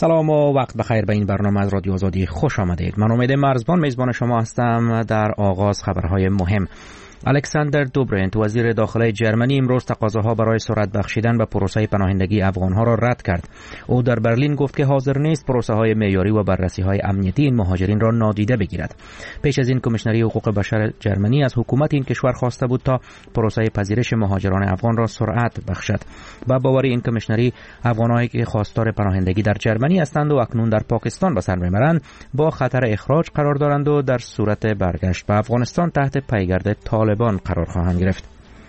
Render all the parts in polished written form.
سلام و وقت بخیر به این برنامه از رادیو آزادی خوش آمدید. من امید مرزبان میزبان شما هستم. در آغاز خبرهای مهم. الکساندر دوبرنت وزیر داخلی جرمنی امروز تقاضاها برای سرعت بخشیدن به پروسه پناهندگی افغانها را رد کرد. او در برلین گفت که حاضر نیست پروسه های معیاری و بررسی های امنیتی این مهاجرین را نادیده بگیرد. پیش از این کمیشنری حقوق بشر جرمنی از حکومت این کشور خواسته بود تا پروسه پذیرش مهاجران افغان را سرعت بخشد. با باور این کمیشنری، افغانایی که خواستار پناهندگی در جرمنی هستند و اکنون در پاکستان به سر میبرند با خطر اخراج قرار دارند و در صورت برگشت به افغانستان تحت پیگرد طالبان قرار خواهند گرفت.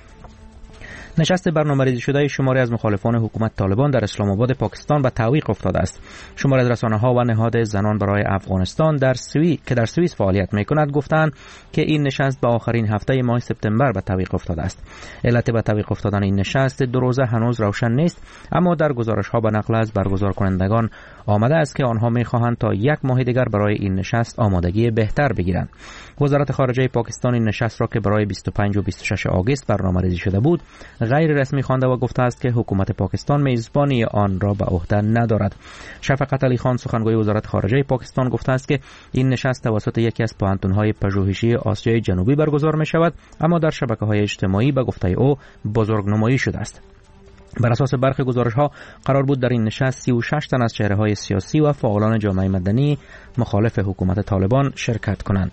نشست برنامه‌ریزی شده شماری از مخالفان حکومت طالبان در اسلام آباد پاکستان به تعویق افتاده است. شماری از رسانه‌ها و نهاد زنان برای افغانستان در سوئیس فعالیت می‌کند گفتند که این نشست به آخرین هفته ماه سپتامبر به تعویق افتاده است. علت به تعویق افتادن این نشست دو روزه هنوز روشن نیست، اما در گزارش‌ها به نقل از برگزار کنندگان آمده است که آنها می‌خواهند تا یک ماه دیگر برای این نشست آمادگی بهتر بگیرند. وزارت خارجه پاکستان این نشست را که برای 25 و 26 آگوست برنامه‌ریزی شده بود غیر رسمی خوانده و گفته است که حکومت پاکستان میزبانی آن را به عهده ندارد. شفقت علی خان سخنگوی وزارت خارجه پاکستان گفته است که این نشست توسط یکی از پوهنتون‌های پژوهشی آسیای جنوبی برگزار می شود، اما در شبکه‌های اجتماعی به گفته او بزرگنمایی شده است. بر اساس برخی گزارش‌ها قرار بود در این نشست 36 تن از چهره‌های سیاسی و فعالان جامعه مدنی مخالف حکومت طالبان شرکت کنند.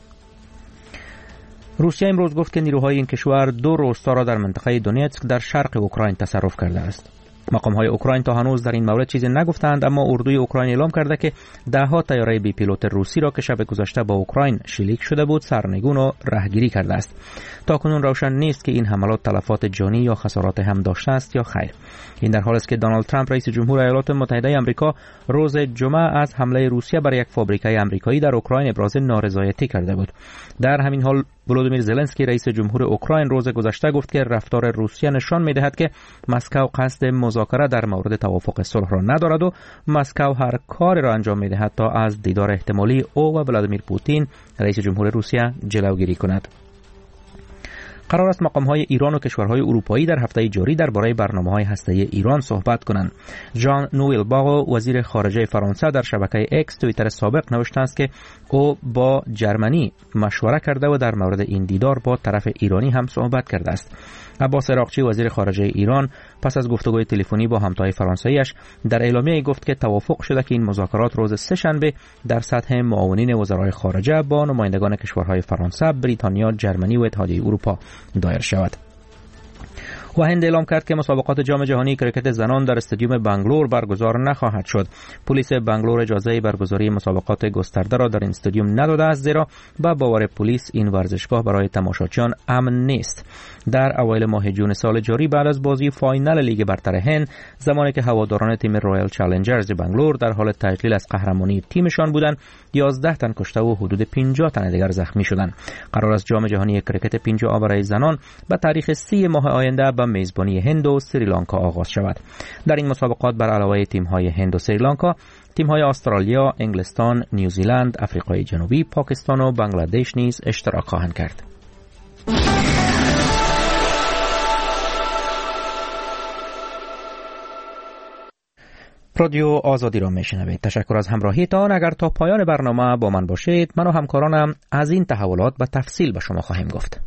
روسیه امروز گفت که نیروهای این کشور 2 روستا را در منطقه دونیتسک در شرق اوکراین تصرف کرده است. مقام‌های اوکراین تا هنوز در این مورد چیزی نگفتند، اما اردوی اوکراین اعلام کرده که ده‌ها طیاره بی پیلوت روسی را که شب گذشته با اوکراین شلیک شده بود سرنگون و رهگیری کرده است. تاکنون روشن نیست که این حملات تلفات جانی یا خسارات هم داشته است یا خیر. این در حالی است که دونالد ترامپ رئیس جمهور ایالات متحده آمریکا روز جمعه از حمله روسیه بر یک فابریکه آمریکایی در اوکراین ابراز نارضایتی کرده بود. در همین حال ولودیمیر زلنسکی رئیس جمهور اوکراین روز گذشته گفت که رفتار روسیه نشان می‌دهد که مسکو قصد مذاکره در مورد توافق صلح را ندارد و مسکو هر کاری را انجام می‌دهد تا از دیدار احتمالی او و ولادیمیر پوتین رئیس جمهور روسیه جلوگیری کند. قرار است مقام‌های ایران و کشورهای اروپایی در هفته جاری درباره برنامه‌های هسته‌ای ایران صحبت کنند. ژان نوئل باغ وزیر خارجه فرانسه در شبکه اکس توییتر سابق نوشته است که او با جرمنی مشوره کرده و در مورد این دیدار با طرف ایرانی هم صحبت کرده است. عباس عراقچی وزیر خارجه ایران پس از گفتگوی تلفنی با همتای فرانسویش در اعلامیه گفت که توافق شده که این مذاکرات روز سه‌شنبه در سطح معاونین وزرای خارجه با نمایندگان کشورهای فرانسه، بریتانیا، جرمنی و اتحادیه اروپا دایر شود. و هند اعلام کرد که مسابقات جام جهانی کریکت زنان در استادیوم بنگلور برگزار نخواهد شد. پلیس بنگلور اجازه برگزاری مسابقات گسترده را در این استادیوم نداده است، زیرا با باور پلیس این ورزشگاه برای تماشاچیان امن نیست. در اوایل ماه جون سال جاری بعد از بازی فاینال لیگ برتر هند، زمانی که هواداران تیم رایل چالنجرز بنگلور در حال تجلیل از قهرمانی تیمشان بودند، 11 تن کشته و حدود 50 تن دیگر زخمی شدند. قرار است جام جهانی کریکت 5 برای زنان به تاریخ 30 ماه آینده به میزبانی هند و سریلانکا آغاز شود. در این مسابقات بر علاوه تیم‌های هند و سریلانکا، تیم‌های استرالیا، انگلستان، نیوزیلند، آفریقای جنوبی، پاکستان و بنگلادش نیز اشتراک خواهند کرد. رادیو آزادی را میشنوید. تشکر از همراهیتان. اگر تا پایان برنامه با من باشید، من و همکارانم از این تحولات به تفصیل به شما خواهیم گفت.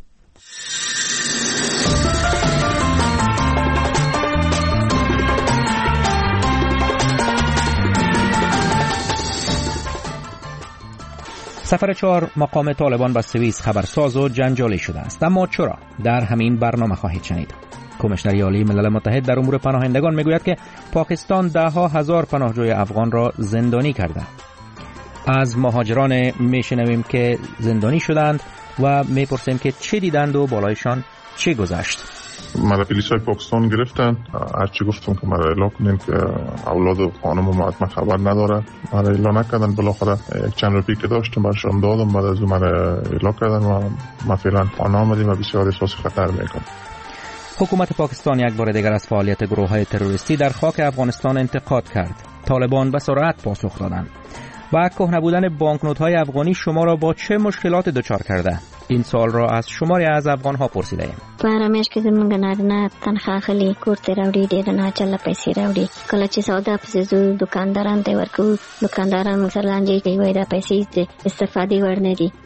سفر 4 مقام طالبان به سوئیس خبرساز و جنجالی شده است. اما چرا؟ در همین برنامه خواهید شنید. کمیشنری عالی ملل متحد در امور پناهندگان میگوید که پاکستان ده‌ها هزار پناهجوی افغان را زندانی کرده. از مهاجران میشنویم که زندانی شدند و میپرسیم که چه دیدند و بالایشان چه گذشت. مرا پلیسای پاکستان گرفتن. هرچی گفتم که مرا اعلام کنین که اولاد و خانم و ما خبر نداره، مرا اعلام نکردن. بالاخره یک چند روزی که داشتم برشان دادم، بعد از اون مرا اعلام کردن و ما فعلا خانه آمدیم و بسیار احساس خطر میکنم. حکومت پاکستان یک بار دیگر از فعالیت گروه‌های تروریستی در خاک افغانستان انتقاد کرد. طالبان به سرعت پاسخ دادند. و کهنه بودن بانکنوت‌های افغانی شما را با چه مشکلات دچار کرده؟ این سوال را از شماری از افغان‌ها پرسیدیم. پرمیش کې زمونږ نارینه تنخواه اخلي، کور ته راوړي، ډېر ناچله پیسې راوړي. کله چې سودا پسې ځو دکاندارانو ته ورکوو، دکانداران موږ سره لانجې کوي، وایي دا پیسې د استفادې وړ نه دي.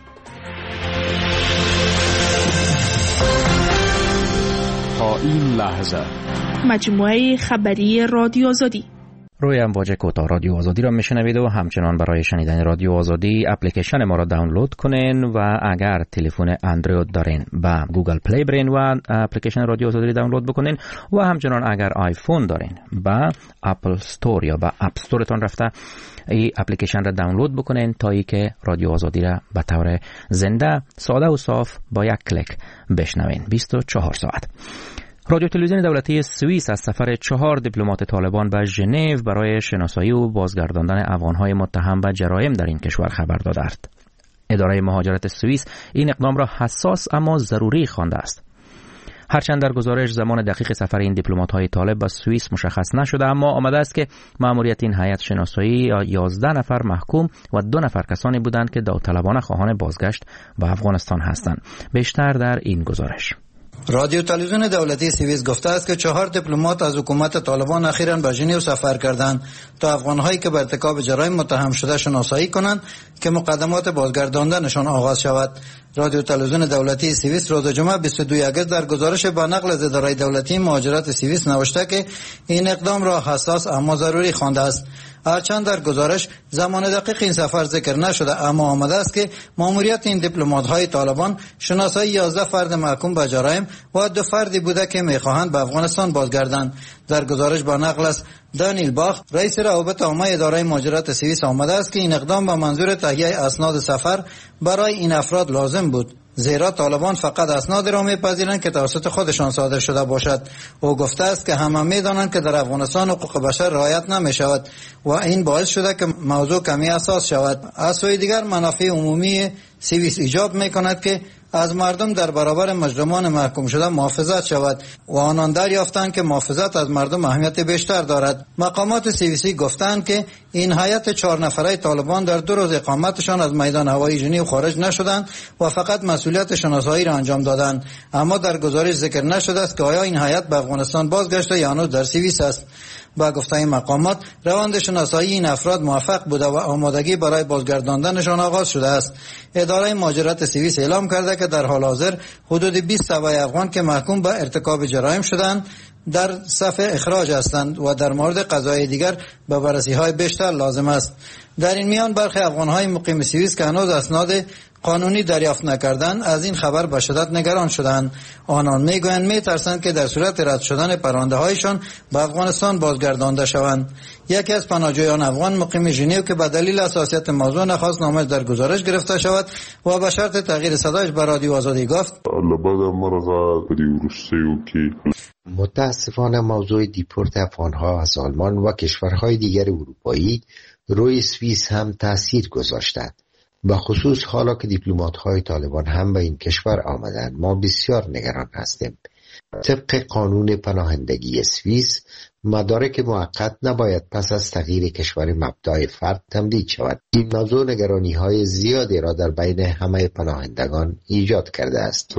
تا این لحظه مجموعه خبری رادیو آزادی. روی امواج کوتاه رادیو آزادی را میشنوید و همچنان برای شنیدن رادیو آزادی اپلیکیشن ما را دانلود کنین و اگر تلفن اندروید دارین با گوگل پلی برین و اپلیکیشن رادیو آزادی را دانلود بکنین و همچنان اگر آیفون دارین با اپل استور یا با اپ استورتون رفته این اپلیکیشن را دانلود بکنین تا ای که رادیو آزادی را به طور زنده، ساده و صاف با یک کلیک بشنوین 24 ساعت. رادیو تلویزیون دولتی سوئیس از سفر 4 دیپلمات طالبان به ژنو برای شناسایی و بازگرداندن افغان‌های متهم به جرایم در این کشور خبر داده است. اداره مهاجرت سوئیس این اقدام را حساس اما ضروری خوانده است. هرچند در گزارش زمان دقیق سفر این دیپلمات‌های طالب به سوئیس مشخص نشده، اما آمده است که مأموریت این هیئت شناسایی 11 نفر محکوم و 2 نفر کسانی بودند که داوطلبانه خواهان بازگشت به افغانستان هستند. بیشتر در این گزارش. رادیو تلویزیون دولتی سوئیس گفته است که 4 دیپلمات از حکومت طالبان اخیراً به ژنو سفر کردند تا افغان‌هایی که به ارتکاب جرایم متهم شده شناسایی کنند که مقدمات بازگرداندنشان آغاز شود. رادیو تلویزیون دولتی سوئیس روز جمعه 22 اگست در گزارش با نقل از اداره دولتی مهاجرت سوئیس نوشته که این اقدام را حساس اما ضروری خوانده است. هرچند در گزارش زمان دقیق این سفر ذکر نشده، اما آمده است که مأموریت این دیپلمات‌های طالبان شناسایی 11 فرد محکوم به جرایم و 2 فردی بوده که می‌خواهند به افغانستان بازگردند. در گزارش با نقل از دانیل باخ رئیس روابط عامه اداره مهاجرت سوئیس آمده است که این اقدام به منظور تهیه اسناد سفر برای این افراد لازم بود، زیرا طالبان فقط اسناد را میپذیرند که توسط خودشان صادر شده باشد. او گفته است که همه میدانند که در افغانستان حقوق بشر رعایت نمیشود و این باعث شده که موضوع کمی حساس شود. از سوی دیگر منافع عمومی سوئیس ایجاب میکند که از مردم در برابر مجرمان محکوم شده محافظت شود و آنان دریافتند که محافظت از مردم اهمیت بیشتر دارد. مقامات سوئیسی گفتند که این هیئت 4 نفره طالبان در 2 روز اقامتشان از میدان هوایی ژنو خارج نشدند و فقط مسئولیت شناسایی را انجام دادند، اما در گزارش ذکر نشده است که آیا این هیئت به افغانستان بازگشته یا هنوز در سوئیس است. با گفته این مقامات روند شناسایی این افراد موفق بوده و آمادگی برای بازگرداندنشان آغاز شده است. اداره مهاجرت سوئیس اعلام کرده که در حال حاضر حدود 20 سوای افغان که محکوم به ارتکاب جرایم شدند در صف اخراج هستند و در مورد قضایا دیگر به بررسی‌های بیشتر لازم است. در این میان برخی افغان‌های مقیم سوئیس که هنوز اسناد قانونی دریافت نکردند از این خبر به شدت نگران شدند. آنان میگویند میترسند که در صورت رد شدن پرونده‌هایشان به افغانستان بازگردانده شوند. یکی از پناهجویان افغان مقیم ژنو که به دلیل حساسیت موضوع نخواست نامش در گزارش گرفته شود و به شرط تغییر صدایش به رادیو آزادی گفت: متاسفانه موضوع دیپورت افغان‌ها از آلمان و کشورهای دیگر اروپایی روی سوئیس هم تاثیر گذاشتند. به خصوص حالا که دیپلمات‌های طالبان هم به این کشور آمدند ما بسیار نگران هستیم. طبق قانون پناهندگی سوئیس مدارک موقت نباید پس از تغییر کشور مبدأ فرد تمدید شود. این موضوع نگرانی‌های زیادی را در بین همه پناهندگان ایجاد کرده است.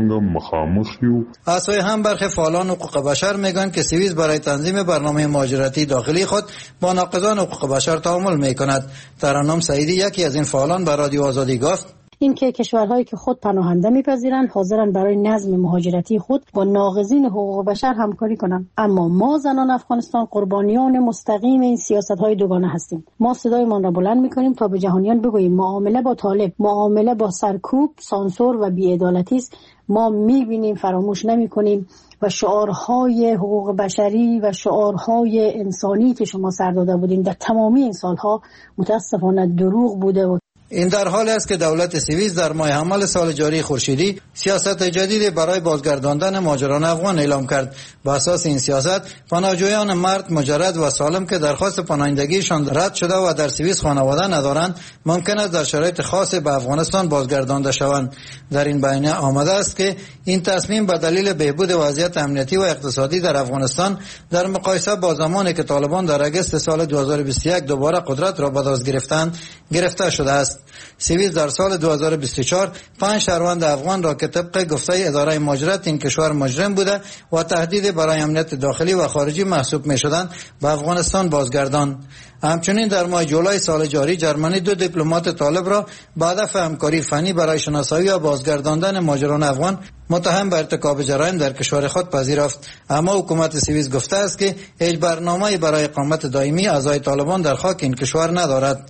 از سوی هم برخی فعالان حقوق بشر میگن که سوئیس برای تنظیم برنامه مهاجرتی داخلی خود با ناقضان حقوق بشر تعامل میکند. ترنم سعیدی یکی از این فعالان به رادیو آزادی گفت: این که کشورهایی که خود پناهنده میپذیرند حاضرن برای نظم مهاجرتی خود با ناقضین حقوق بشر همکاری کنند، اما ما زنان افغانستان قربانیان مستقیم این سیاست‌های دوگانه هستیم. ما صدایمان را بلند میکنیم تا به جهانیان بگوییم معامله با طالب معامله با سرکوب، سانسور و بی‌عدالتی است. ما میبینیم، فراموش نمیکنیم و شعارهای حقوق بشری و شعارهای انسانی که شما سر داده بودین در تمامی این سالها متاسفانه دروغ بوده. و این در حالی است که دولت سوئیس در ماه حمل سال جاری خورشیدی سیاست جدید برای بازگرداندن مهاجران افغان اعلام کرد. بر اساس این سیاست پناهجویان مرد مجرد و سالم که درخواست پناهندگیشان رد شده و در سوئیس خانواده ندارند ممکن است در شرایط خاص به افغانستان بازگردانده شوند. در این بیانیه آمده است که این تصمیم به دلیل بهبود وضعیت امنیتی و اقتصادی در افغانستان در مقایسه با زمانی که طالبان در اگست سال 2021 دوباره قدرت را به دست گرفتند گرفته شده است. سوئیس در سال 2024 5 شهروند افغان را که طبق گفته اداره مهاجرت این کشور مجرم بوده و تهدید برای امنیت داخلی و خارجی محسوب می شدند به افغانستان بازگردان. همچنین در ماه جولای سال جاری جرمنی 2 دیپلمات طالب را به هدف همکاری فنی برای شناسایی و بازگرداندن مهاجران افغان متهم به ارتکاب جرایم در کشور خود پذیرفت. اما حکومت سوئیس گفته است که هیچ برنامه‌ای برای اقامت دائمی اعضای طالبان در خاک این کشور ندارد.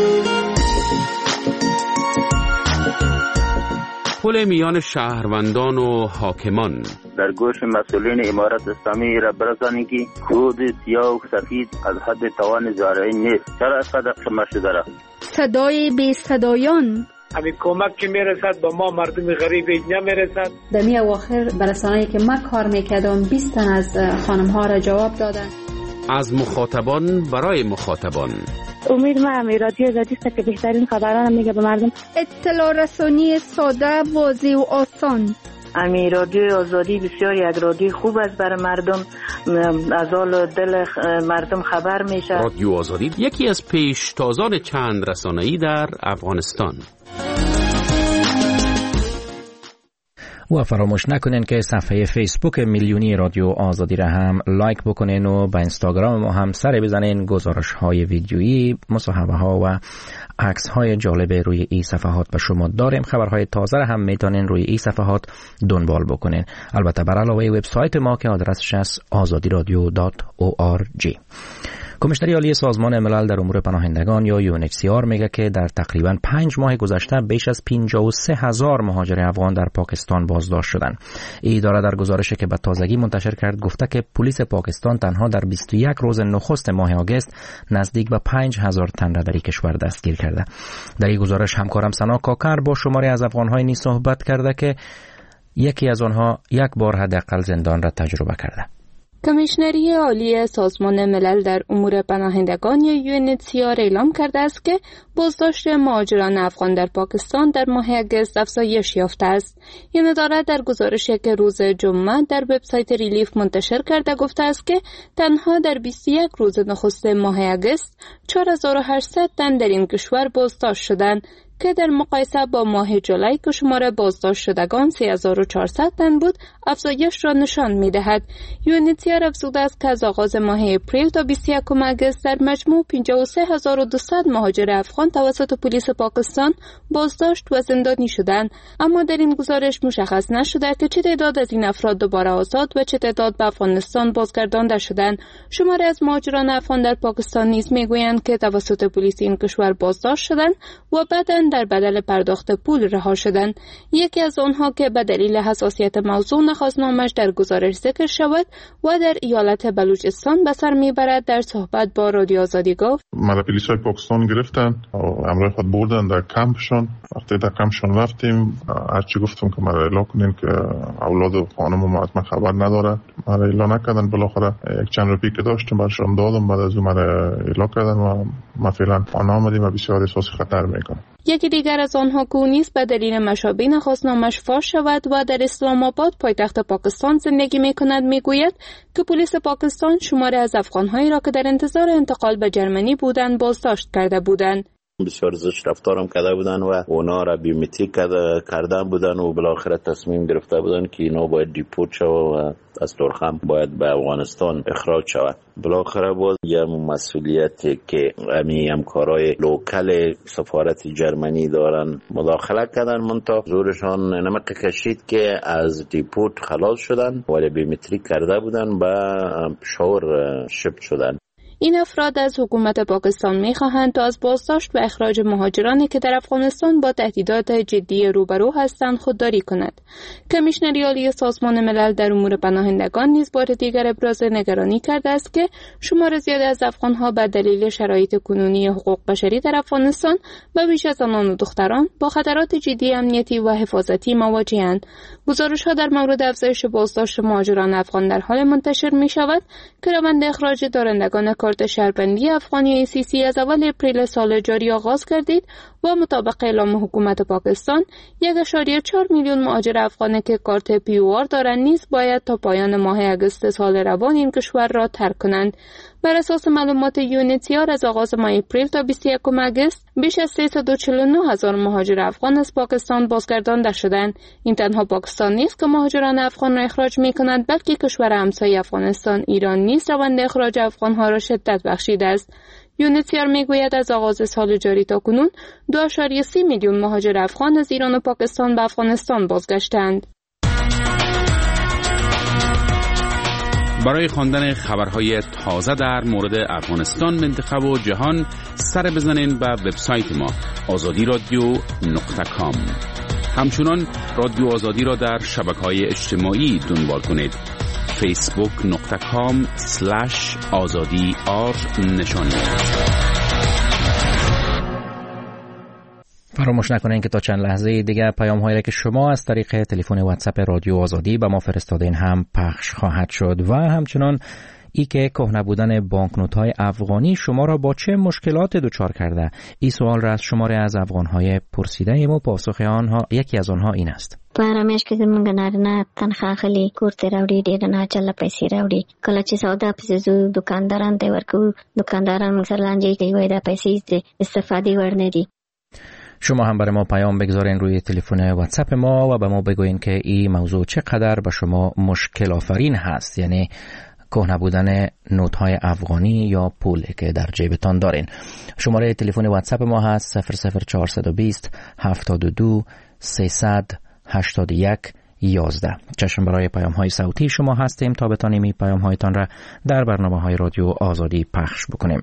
پل میان شهروندان و حاکمان در گوش مسئولین امارت اسلامی را برسانی که خود سیاه و سفید از حد توان زارعی نیست. چرا از قدر قمه شده را؟ صدای بی صدایان همین کمک که میرسد با ما مردم غریب نمیرسد. در می اواخر برسانه‌ای که من کار میکردم 20 تن از خانم ها را جواب دادن. از مخاطبان برای مخاطبان. امید من رادیو آزادی است که بهترین خبران میگه به مردم. اطلاع رسانی ساده، واضح و آسان. امی رادیو آزادی بسیار یک رادیو خوب است برای مردم، از حال دل مردم خبر میشه. رادیو آزادی یکی از پیشتازان چند رسانه‌ای در افغانستان. و فراموش نکنین که صفحه فیسبوک میلیونی رادیو آزادی را هم لایک بکنین و با اینستاگرام ما هم سر بزنین. گزارش های ویدیویی، مصاحبه ها و عکس های جالب روی این صفحات به شما داریم. خبرهای تازه را هم میتونین روی این صفحات دنبال بکنین. البته بر علاوه وبسایت ما که آدرسش است azadiradio.org. کمیشنری عالی سازمان ملل در امور پناهندگان یا UNHCR میگه که در تقریباً 5 ماه گذشته بیش از 53,000 مهاجر افغان در پاکستان بازداشت شدند. این اداره در گزارشی که به تازگی منتشر کرد گفته که پلیس پاکستان تنها در 21 روز نخست ماه آگوست نزدیک به 5,000 تن را در این کشور دستگیر کرده. در این گزارش همکارم سنا کاکر با شماری از افغان‌های نیز صحبت کرده که یکی از آنها یک بار حداقل زندان را تجربه کرده. کمیشنری عالی سازمان ملل در امور پناهندگان یا UNHCR اعلام کرده است که بازداشت مهاجران افغان در پاکستان در ماه آگوست افزایش یافته است. این اداره در گزارشی که روز جمعه در وبسایت ریلیف منتشر کرده گفته است که تنها در 21 روز نخست ماه آگوست 4800 تن در این کشور بازداشت شدند که در مقایسه با ماه جولای که شمار بازداشت شدگان 3400 تن بود افزایش را نشان می‌دهد. UNHCR افزوده است که از آغاز ماه اپریل تا 21 آگوست در مجموع 53200 مهاجر افغان توسط پلیس پاکستان بازداشت و زندانی شدند، اما در این گزارش مشخص نشده که چه تعداد از این افراد دوباره آزاد و چه تعداد به افغانستان بازگردانده شدند. شماری از مهاجران افغان در پاکستان نیز میگویند که توسط پلیس این کشور بازداشت شدند و بعداً در بدل پرداخت پول رها شدند. یکی از آنها که به دلیل حساسیت موضوع نخواست نامش در گزارش ذکر شود و در ایالت بلوچستان به سر میبرد در صحبت با رادیو آزادی گفت: مرا پلیسای پاکستان گرفتن و همراه خود بردن در کمپشون. وقتی در کمپشون رفتیم هرچی گفتم که مرا اعلام کنین که اولاد و خانم ما از من خبر نداره، مرا اعلام نکردن. بالاخره یک چند روزی که داشتم برشم دادم، بعد از اون مرا اعلام کردن و ما فعلا آن آمدیم و بسیار احساس خطر میکنم. یکی دیگر از آنها که نیز به دلیل مشابه نخواست نامش فاش شود و در اسلام آباد پایتخت پاکستان زندگی میکند میگوید که پلیس پاکستان شماری از افغانهایی را که در انتظار انتقال به جرمنی بودند بازداشت کرده بودند. بسیار زشت رفتارم کرده بودن و اونا را بیومتریک کردن بودن و بالاخره تصمیم گرفته بودن که اینا باید دیپورت شود و از ترخم باید به افغانستان اخراج شود. بالاخره باز یه مسئولیتی که امی همکارای لوکل سفارت جرمنی دارن مداخله کردن، منتها زورشان نمک کشید که از دیپورت خلاص شدن ولی بیومتریک کرده بودن به پشاور شپ شدن. این افراد از حکومت پاکستان می‌خواهند تا از بازداشت و اخراج مهاجرانی که در افغانستان با تهدیدات جدی روبرو هستند خودداری کند. کمیشنری عالی سازمان ملل در امور پناهندگان نیز بار دیگر ابراز نگرانی کرده است که شمار زیادی از افغان‌ها به دلیل شرایط کنونی حقوق بشری در افغانستان و بیش از زنان و دختران با خطرات جدی امنیتی و حفاظتی مواجه‌اند. گزارش‌ها در مورد افزایش بازداشت مهاجران افغان در حال منتشر می‌شود که روند اخراج دارندگان کارت شهروندی افغانی ACC از اول اپریل سال جاری آغاز گردید و مطابق اعلام حکومت پاکستان 1.4 میلیون مهاجر افغانی که کارت POR دارند نیز باید تا پایان ماه آگوست سال روان این کشور را ترک کنند. بر اساس معلومات UNHCR از آغاز ماه اپریل تا 21 آگوست بیش از 349,000 مهاجر افغان از پاکستان بازگردانده شدند. این تنها پاکستان نیست که مهاجران افغان را اخراج می‌کند، بلکه کشور همسایه افغانستان ایران نیز روند اخراج افغان‌ها را شدت بخشیده است. یونیسیار میگوید از آغاز سال جاری تا کنون 2.3 میلیون مهاجر افغان از ایران و پاکستان به افغانستان بازگشتند. برای خواندن خبرهای تازه در مورد افغانستان، منطقه و جهان سر بزنین به وبسایت ما azadi.radio.com. همچنان رادیو آزادی را در شبکه‌های اجتماعی دنبال کنید. facebook.com/azadi_r نشانی. فراموش نکنین که تا چند لحظه دیگه پیام هایی که شما از طریق تلفن واتساپ رادیو آزادی به ما فرستادین هم پخش خواهد شد و همچنان ای که کهنه بودن بانکنوت های افغانی شما را با چه مشکلات دچار کرده. این سوال را از شماره از افغان های پرسیده ایم و پاسخ آنها یکی از آنها این است: پارمیش که زمونږ نارینه تنخواه خلی کور ته راوړي ډېر ناچله پیسې راوړي. کله چې سودا پسې ځو دکانداران ته ورکوو، دکانداران موږ سره لانجې کوي، وایي دا پیسې د استفادې وړ نه دي. شما هم برای ما پیام بگذارین روی تلفن واتساپ ما و به ما بگوین که این موضوع چقدر به شما مشکل آفرین هست، یعنی کهنه بودن نوت‌های افغانی یا پولی که در جیبتان دارین. شماره تلفن واتساپ ما هست 00420 72 381 11. چشم برای پیام‌های صوتی شما هستیم تا بتانیم این پیام‌هایتان را در برنامه‌های رادیو آزادی پخش بکنیم.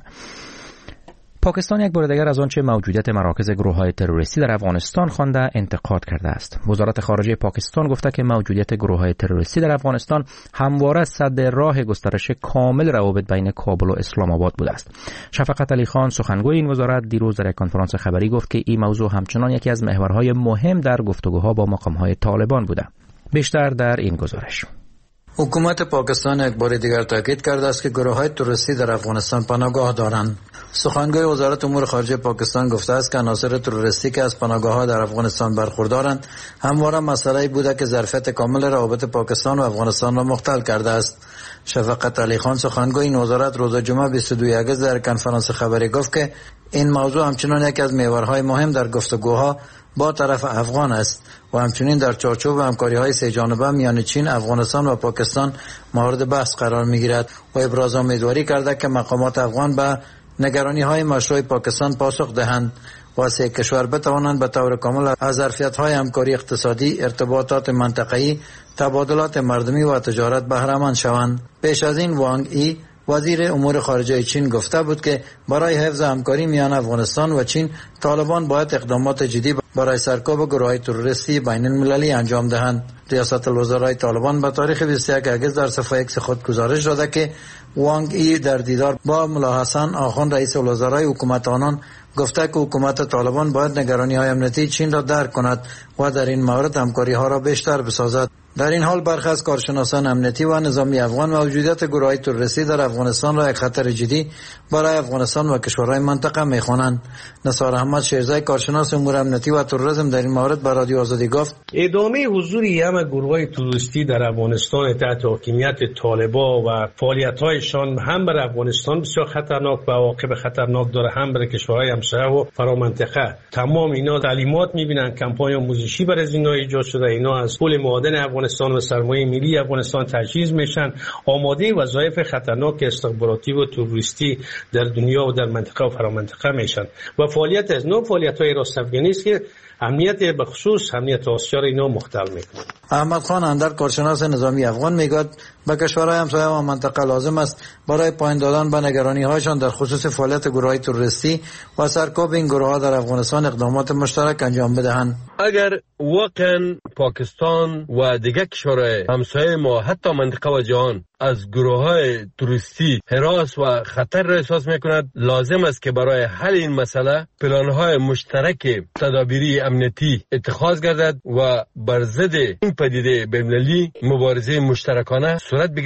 پاکستان یک بار دیگر از آنچه موجودیت مراکز گروه‌های تروریستی در افغانستان خوانده انتقاد کرده است. وزارت خارجه پاکستان گفته که موجودیت گروه‌های تروریستی در افغانستان همواره صد راه گسترش کامل روابط بین کابل و اسلام آباد بوده است. شفقت علی خان سخنگوی این وزارت دیروز در یک کنفرانس خبری گفت که این موضوع همچنان یکی از محورهای مهم در گفتگوها با مقام‌های طالبان بوده. بیشتر در این گزارش. حکومت پاکستان یک بار دیگر تاکید کرده است که گروه‌های تروریستی در افغانستان پناهگاه دارند. سخنگوی وزارت امور خارجه پاکستان گفته است که عناصر تروریستی که از پناهگاه‌ها در افغانستان برخوردارند همواره مسئله‌ای بوده که ظرفیت کامل روابط پاکستان و افغانستان را مختل کرده است. شفقت علی خان سخنگوی این وزارت روز جمعه 22 اگست در کنفرانس خبری گفت که این موضوع همچنان یکی از محورهای مهم در گفتگوها با طرف افغان است و همچنین در چارچوب همکاری‌های سه جانبه میان چین، افغانستان و پاکستان مورد بحث قرار می‌گیرد و ابراز امیدواری کرده که مقامات افغان به نگرانی‌های مشروع پاکستان پاسخ دهند و سه کشور بتوانند به طور کامل از ظرفیت‌های همکاری اقتصادی، ارتباطات منطقه‌ای، تبادلات مردمی و تجارت بهره‌مند شوند. پیش از این وانگ ای وزیر امور خارجه چین گفته بود که برای حفظ همکاری میان افغانستان و چین طالبان باید اقدامات جدی برای سرکوب گروه‌های تروریستی بین المللی انجام دهند. ریاست الوزرای طالبان به تاریخ 21 اگست در صفحه ایکس خود گزارش داده که وانگ ای در دیدار با ملا حسن آخوند رئیس الوزرای حکومت آنان گفته که حکومت طالبان باید نگرانی‌های امنیتی چین را درک کند و در این مورد همکاری‌ها را بیشتر بسازد. در این حال برخی از کارشناسان امنیتی و نظامی افغان موجودیت گروه‌های تروریستی در افغانستان را یک خطر جدی برای افغانستان و کشورهای منطقه می‌خوانند. نثار احمد شیرزای کارشناس امور امنیتی و تروریسم در این مورد به رادیو آزادی گفت: ادامه حضور همه گروه‌های تروریستی در افغانستان تحت حاکمیت طالبان و فعالیت‌هایشان هم بر افغانستان بسیار خطرناک و عواقب خطرناک داره، هم بر کشورهای همسایه و فرامنطقه. تمام اینا تعلیمات می‌بینن، کمپاین آموزشی برای اینا ایجاد شده، اینا از پول معادن افغانستان و سرمایه ملی افغانستان تجهیز میشن، آماده وظایف خطرناک استخباراتی و تروریستی در دنیا و در منطقه و فرامنطقه میشن و فعالیت از نوع فعالیت‌های راست افغانی است که امنیت به خصوص امنیت آسیا را اینا مختل میکنه. احمد خان اندر کارشناس نظامی افغان میگوید به کشورهای همسایه و منطقه لازم است برای پایان دادن به نگرانی‌هایشان در خصوص فعالیت گروه‌های تروریستی و سرکوب این گروه‌ها در افغانستان اقدامات مشترک انجام بدهند. اگر واقعا پاکستان و دیگر کشورهای همسایه ما حتی منطقه و جهان از گروه‌های تروریستی هراس و خطر را احساس می‌کند، لازم است که برای حل این مسئله پلان‌های مشترک تدابیری امنیتی اتخاذ گردد و بر ضد این پدیده بین‌المللی مبارزه مشترکانه صورت بگیرد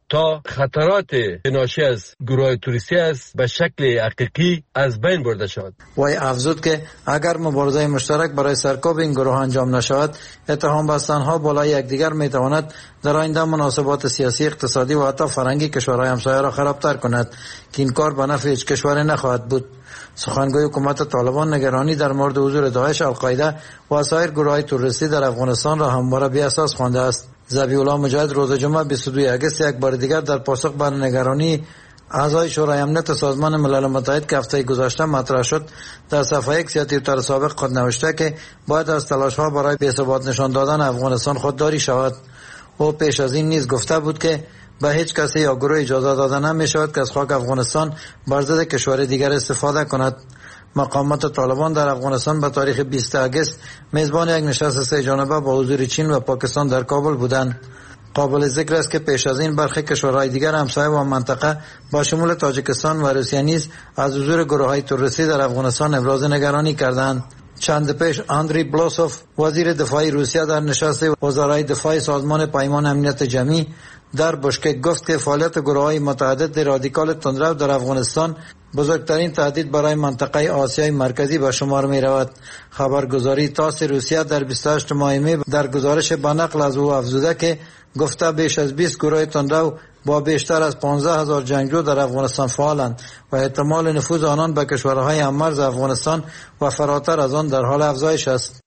تا خطرات ناشی از گروه توریستی است به شکل حقیقی از بین برده شود. وی افزود که اگر مبارزه مشترک برای سرکوب این گروه انجام نشود، اتهام بستنها بالای یکدیگر میتواند در آینده مناسبات سیاسی، اقتصادی و حتی فرهنگی کشورهای همسایه را خرابتر کند که این کار به نفع هیچ کشوری نخواهد بود. سخنگوی حکومت طالبان نگرانی در مورد حضور داعش، القاعده و سایر گروه‌های تروریستی در افغانستان را همواره بی اساس خوانده است. ذبیح الله مجاهد روز جمعه 22 اگست یک بار دیگر در پاسخ بر نگرانی اعضای شورای امنیت سازمان ملل متحد که هفته گذشته مطرح شد، در صفحه اکس یا توییتر سابق خود نوشته که باید از تلاش‌ها برای بی‌ثبات نشان دادن افغانستان خودداری شود. او پیش از این نیز گفته بود که به هیچ کسی یا گروه اجازه داده نمی‌شود که از خاک افغانستان بر ضد کشور دیگر استفاده کند. مقامات طالبان در افغانستان به تاریخ 20 اگست میزبان یک نشست سه جانبه با حضور چین و پاکستان در کابل بودند. قابل ذکر است که پیش از این برخی کشورهای دیگر همسایه و منطقه با شمول تاجیکستان و روسیه نیز از حضور گروه‌های تروریستی در افغانستان ابراز نگرانی کردند. چند پیش اندری بلوسوف وزیر دفاع روسیه در نشست وزرای دفاع سازمان پیمان امنیت جمعی در بشکک گفت که فعالیت گروه‌های متعدد رادیکال تندرو در افغانستان بزرگترین تهدید برای منطقه آسیای مرکزی به شمار می رود. خبرگزاری تاس روسیه در 28 ماه می در گزارش به نقل از او افزوده که گفته بیش از 20 گروه تندرو با بیشتر از 15,000 جنگجو در افغانستان فعالند و احتمال نفوذ آنان به کشورهای هم‌مرز افغانستان و فراتر از آن در حال افزایش است.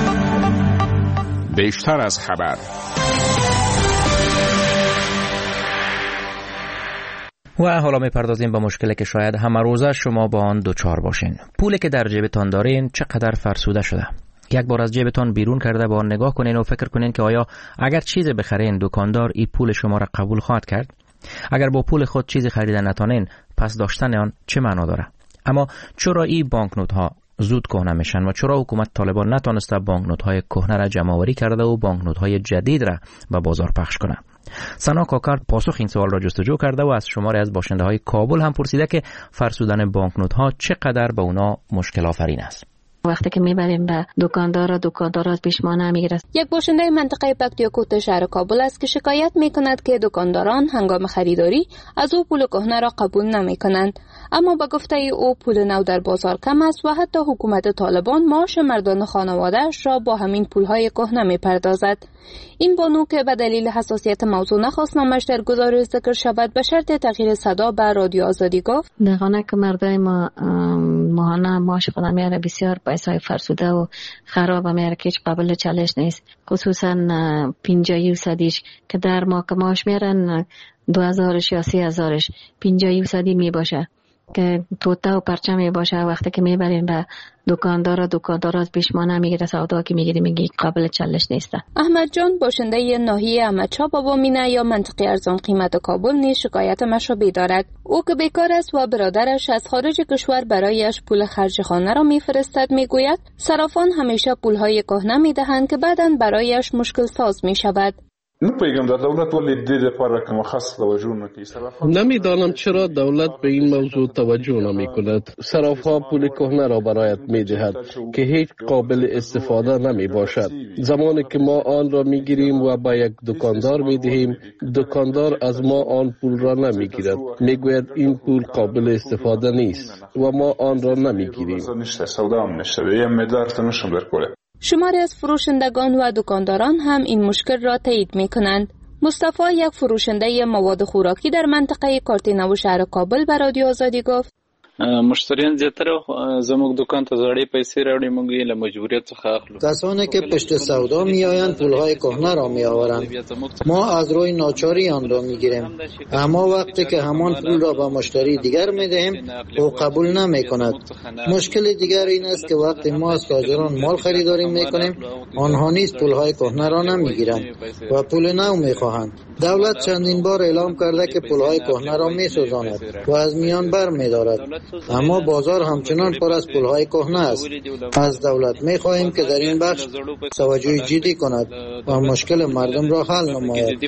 بیشتر از خبر. و حالا میپردازیم به مشکلی که شاید همه روزه شما با آن دوچار باشین. پولی که در جیبتان دارین چقدر فرسوده شده؟ یک بار از جیبتان بیرون کرده با آن نگاه کنین و فکر کنین که آیا اگر چیزی بخرین دکاندار این پول شما را قبول خواهد کرد؟ اگر با پول خود چیزی خریدن نتونین پس داشتن آن چه معنا داره؟ اما چرا این بانکنوت ها زود کهنه میشن و چرا حکومت طالبان نتونسته بانکنوت های کهنه را جمع آوری کرده و بانکنوت های جدید را به بازار پخش کنه؟ سنا کاکر پاسخ این سوال را جستجو کرده و از شماری از باشنده های کابل هم پرسیده که فرسودن بانکنوت ها چقدر به اونا مشکل آفرین است. وقتی که میبریم به دکاندار از پیش ما نمیگیره. یک باشنده منطقه پکتیاکوت شهر کابل است که شکایت میکند که دکانداران هنگام خریداری از او پول کهنه را قبول نمیکنند، اما به گفته او پول نو در بازار کم است و حتی حکومت طالبان معاش مردان خانواده‌اش را با همین پولهای کهنه میپردازد. این بانو که به دلیل حساسیت موضوع نخواست نامش در گزارش ذکر شود به شرط تغییر صدا به رادیو آزادی گفت نگانه که مردای ما ماهانه معاش خودم میاره بسیار پیسای فرسوده و خراب میاره که هیچ قابل چالش نیست، خصوصا 50% که در ما که معاش میارن 2000 یا 3000 50% می باشه که توته و پرچه می باشه. وقتی که میبریم به دکاندار از پیش ما نمیگیره، سودا که میگیری میگی قابل چالش نیست. احمد جان باشنده ناحیه احمدشاه بابا مینه یا منطقه ارزان قیمت کابل نیز شکایت مشابه دارد. او که بیکار است و برادرش از خارج کشور برایش پول خرج خانه را میفرستد میگوید صرافان همیشه پولهای کهنه میدهند که بعداً برایش مشکل ساز میشود. نمیدانم چرا دولت به این موضوع توجه نمی کند. صراف‌ها پول کهنه را برایت می دهد که هیچ قابل استفاده نمی باشد. زمانی که ما آن را می گیریم و با یک دکاندار می دهیم، دکاندار از ما آن پول را نمی گیرد. می گوید این پول قابل استفاده نیست و ما آن را نمی گیریم. شماری از فروشندگان و دکانداران هم این مشکل را تایید می کنند. مصطفی یک فروشنده مواد خوراکی در منطقه کارتینو شهر کابل به رادیو آزادی گفت مشتریان زیاتره زموږ دکان ته زړې پیسې راوړي، موږ یې له مجبوریت څخه اخلو. کسانی که پشت سودا میآیند پولهای کهنه را میآورند، ما از روی ناچاری آن را میگیریم، اما وقتی که همان پول را به مشتری دیگر میدهیم او قبول نمیکند. مشکل دیگر این است که وقتی ما از تاجران مال خریداری میکنیم آنها نیز پولهای کهنه را نمیگیرند و پول نو میخواهند. دولت چندین بار اعلام کرده که پولهای کهنه را میسوزاند و از میان بر میدارد، اما بازار همچنان پر از پولهای کهنه است. از دولت می‌خواهیم که در این بخش توجه جدی کند و مشکل مردم را حل نماید.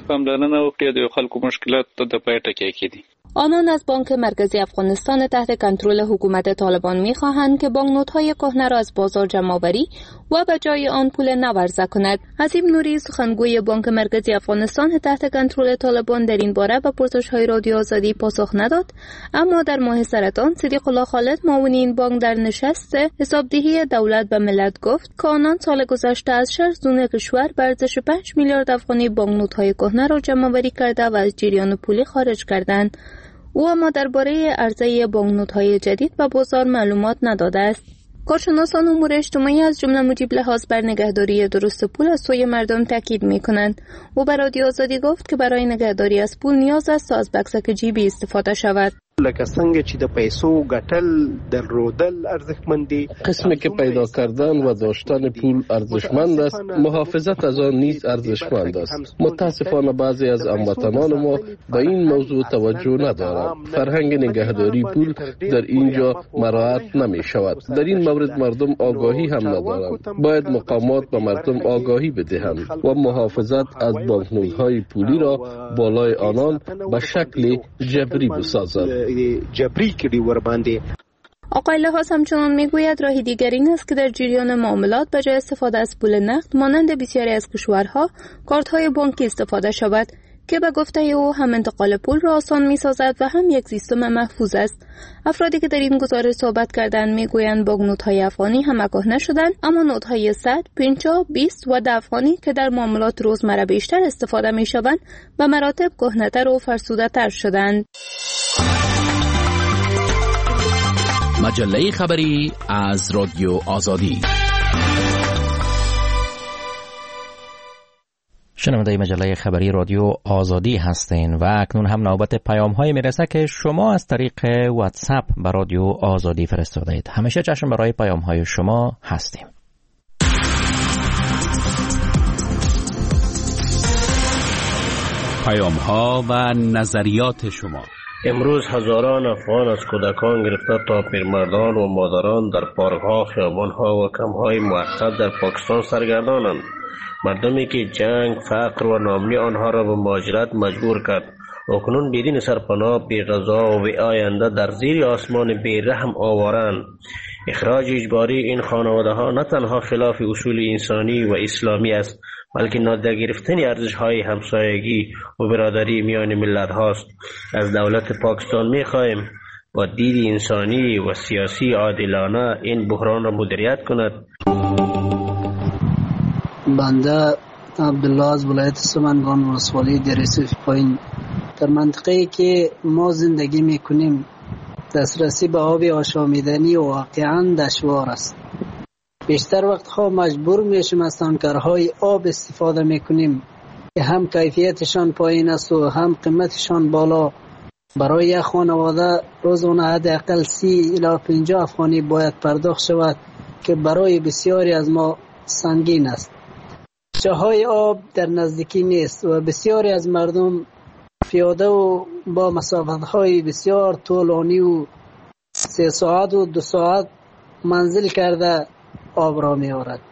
آنان از بانک مرکزی افغانستان تحت کنترل حکومت طالبان می‌خواهند که بانکنوت‌های کهنه را از بازار جمع‌آوری و به جای آن پول نورزه کند. حسیب نوری سخنگوی بانک مرکزی افغانستان تحت کنترل طالبان در این باره به پرسش‌های رادیو آزادی پاسخ نداد، اما در ماه سرطان صدیق الله خالد معاون این بانک در نشست حسابدهی دولت به ملت گفت که آنان سال گذشته از 6 زون کشور به ارزش 5 میلیارد افغانی بانکنوت‌های کهنه را جمع‌آوری کرده و از جریان پولی خارج کردند. او اما درباره عرضه بانکنوت‌های جدید به بازار معلومات نداده است. کارشناسان امور اجتماعی از جمله مجیب لحاظ بر نگهداری درست پول از سوی مردم تاکید می‌کنند. او به رادیو آزادی گفت که برای نگهداری از پول نیاز است تا از بکسک جیبی استفاده شود. لکه څنګه چې د پیسو ګټل درلودل ارزښتمند دي، قسمی که پیدا کردن و داشتن پول ارزشمند است، محافظت از آن نیز ارزشمند است. متاسفانه بعضی از هموطنان ما به این موضوع توجه ندارند. فرهنگ نگهداری پول در اینجا مراعات نمی شود. در این مورد مردم آگاهی هم ندارند. باید مقامات به مردم آگاهی بدهند و محافظت از بانکنوت‌های پولی را بالای آنان به شکل جبری بسازند. جبری کردی ور باندې. آقای لحاظ همچنان میگوید راه دیگر این است که در جریان معاملات به جای استفاده از پول نقد مانند بسیاری از کشورها کارت‌های بانکی استفاده شود که به گفته او هم انتقال پول را آسان می‌سازد و هم یک سیستم محفوظ است. افرادی که در این گزارش صحبت کردند میگویند بانکنوت‌های افغانی هم کهنه شدند، اما نوت‌های 100، 50، 20 و 10 افغانی که در معاملات روزمره بیشتر استفاده می‌شوند به مراتب کهنه‌تر و فرسوده‌تر شدند. مجله خبری از رادیو آزادی. شنونده مجله خبری رادیو آزادی هستین و اکنون هم نوبت پیام های میرسه که شما از طریق واتساپ به رادیو آزادی فرستاده اید. همیشه چشم برای پیام های شما هستیم. پیام ها و نظریات شما. امروز هزاران افغان از کودکان گرفته تا پیرمردان و مادران در پارک‌ها، خیابان‌ها و کمپ‌های موقت در پاکستان سرگردانند. مردمی که جنگ، فقر و ناامنی آنها را به مهاجرت مجبور کرد. اکنون بدین سرپناه، بی غذا و بی آینده در زیر آسمان بی‌رحم آوارند. اخراج اجباری این خانواده‌ها نه تنها خلاف اصول انسانی و اسلامی است، بلکه نادیده گرفتن ارزش‌های همسایگی و برادری میان ملت هاست. از دولت پاکستان می‌خواهیم با دید انسانی و سیاسی عادلانه این بحران را مدیریت کند. بنده عبدالله از ولایت سمنگان ولسوالی دریسف پایین، در منطقه‌ای که ما زندگی می‌کنیم دسترسی به آب آشامیدنی واقعاً دشوار است. بیشتر وقتها مجبور میشیم از تانکرهای آب استفاده میکنیم که هم کیفیتشان پایین است و هم قیمتشان بالا. برای یک خانواده روزانه حداقل 30 الی 50 افغانی باید پرداخت شود که برای بسیاری از ما سنگین است. جاهای آب در نزدیکی نیست و بسیاری از مردم پیاده و با مسافت‌های بسیار طولانی و 3 ساعت و 2 ساعت منزل کرده آب را می آورد.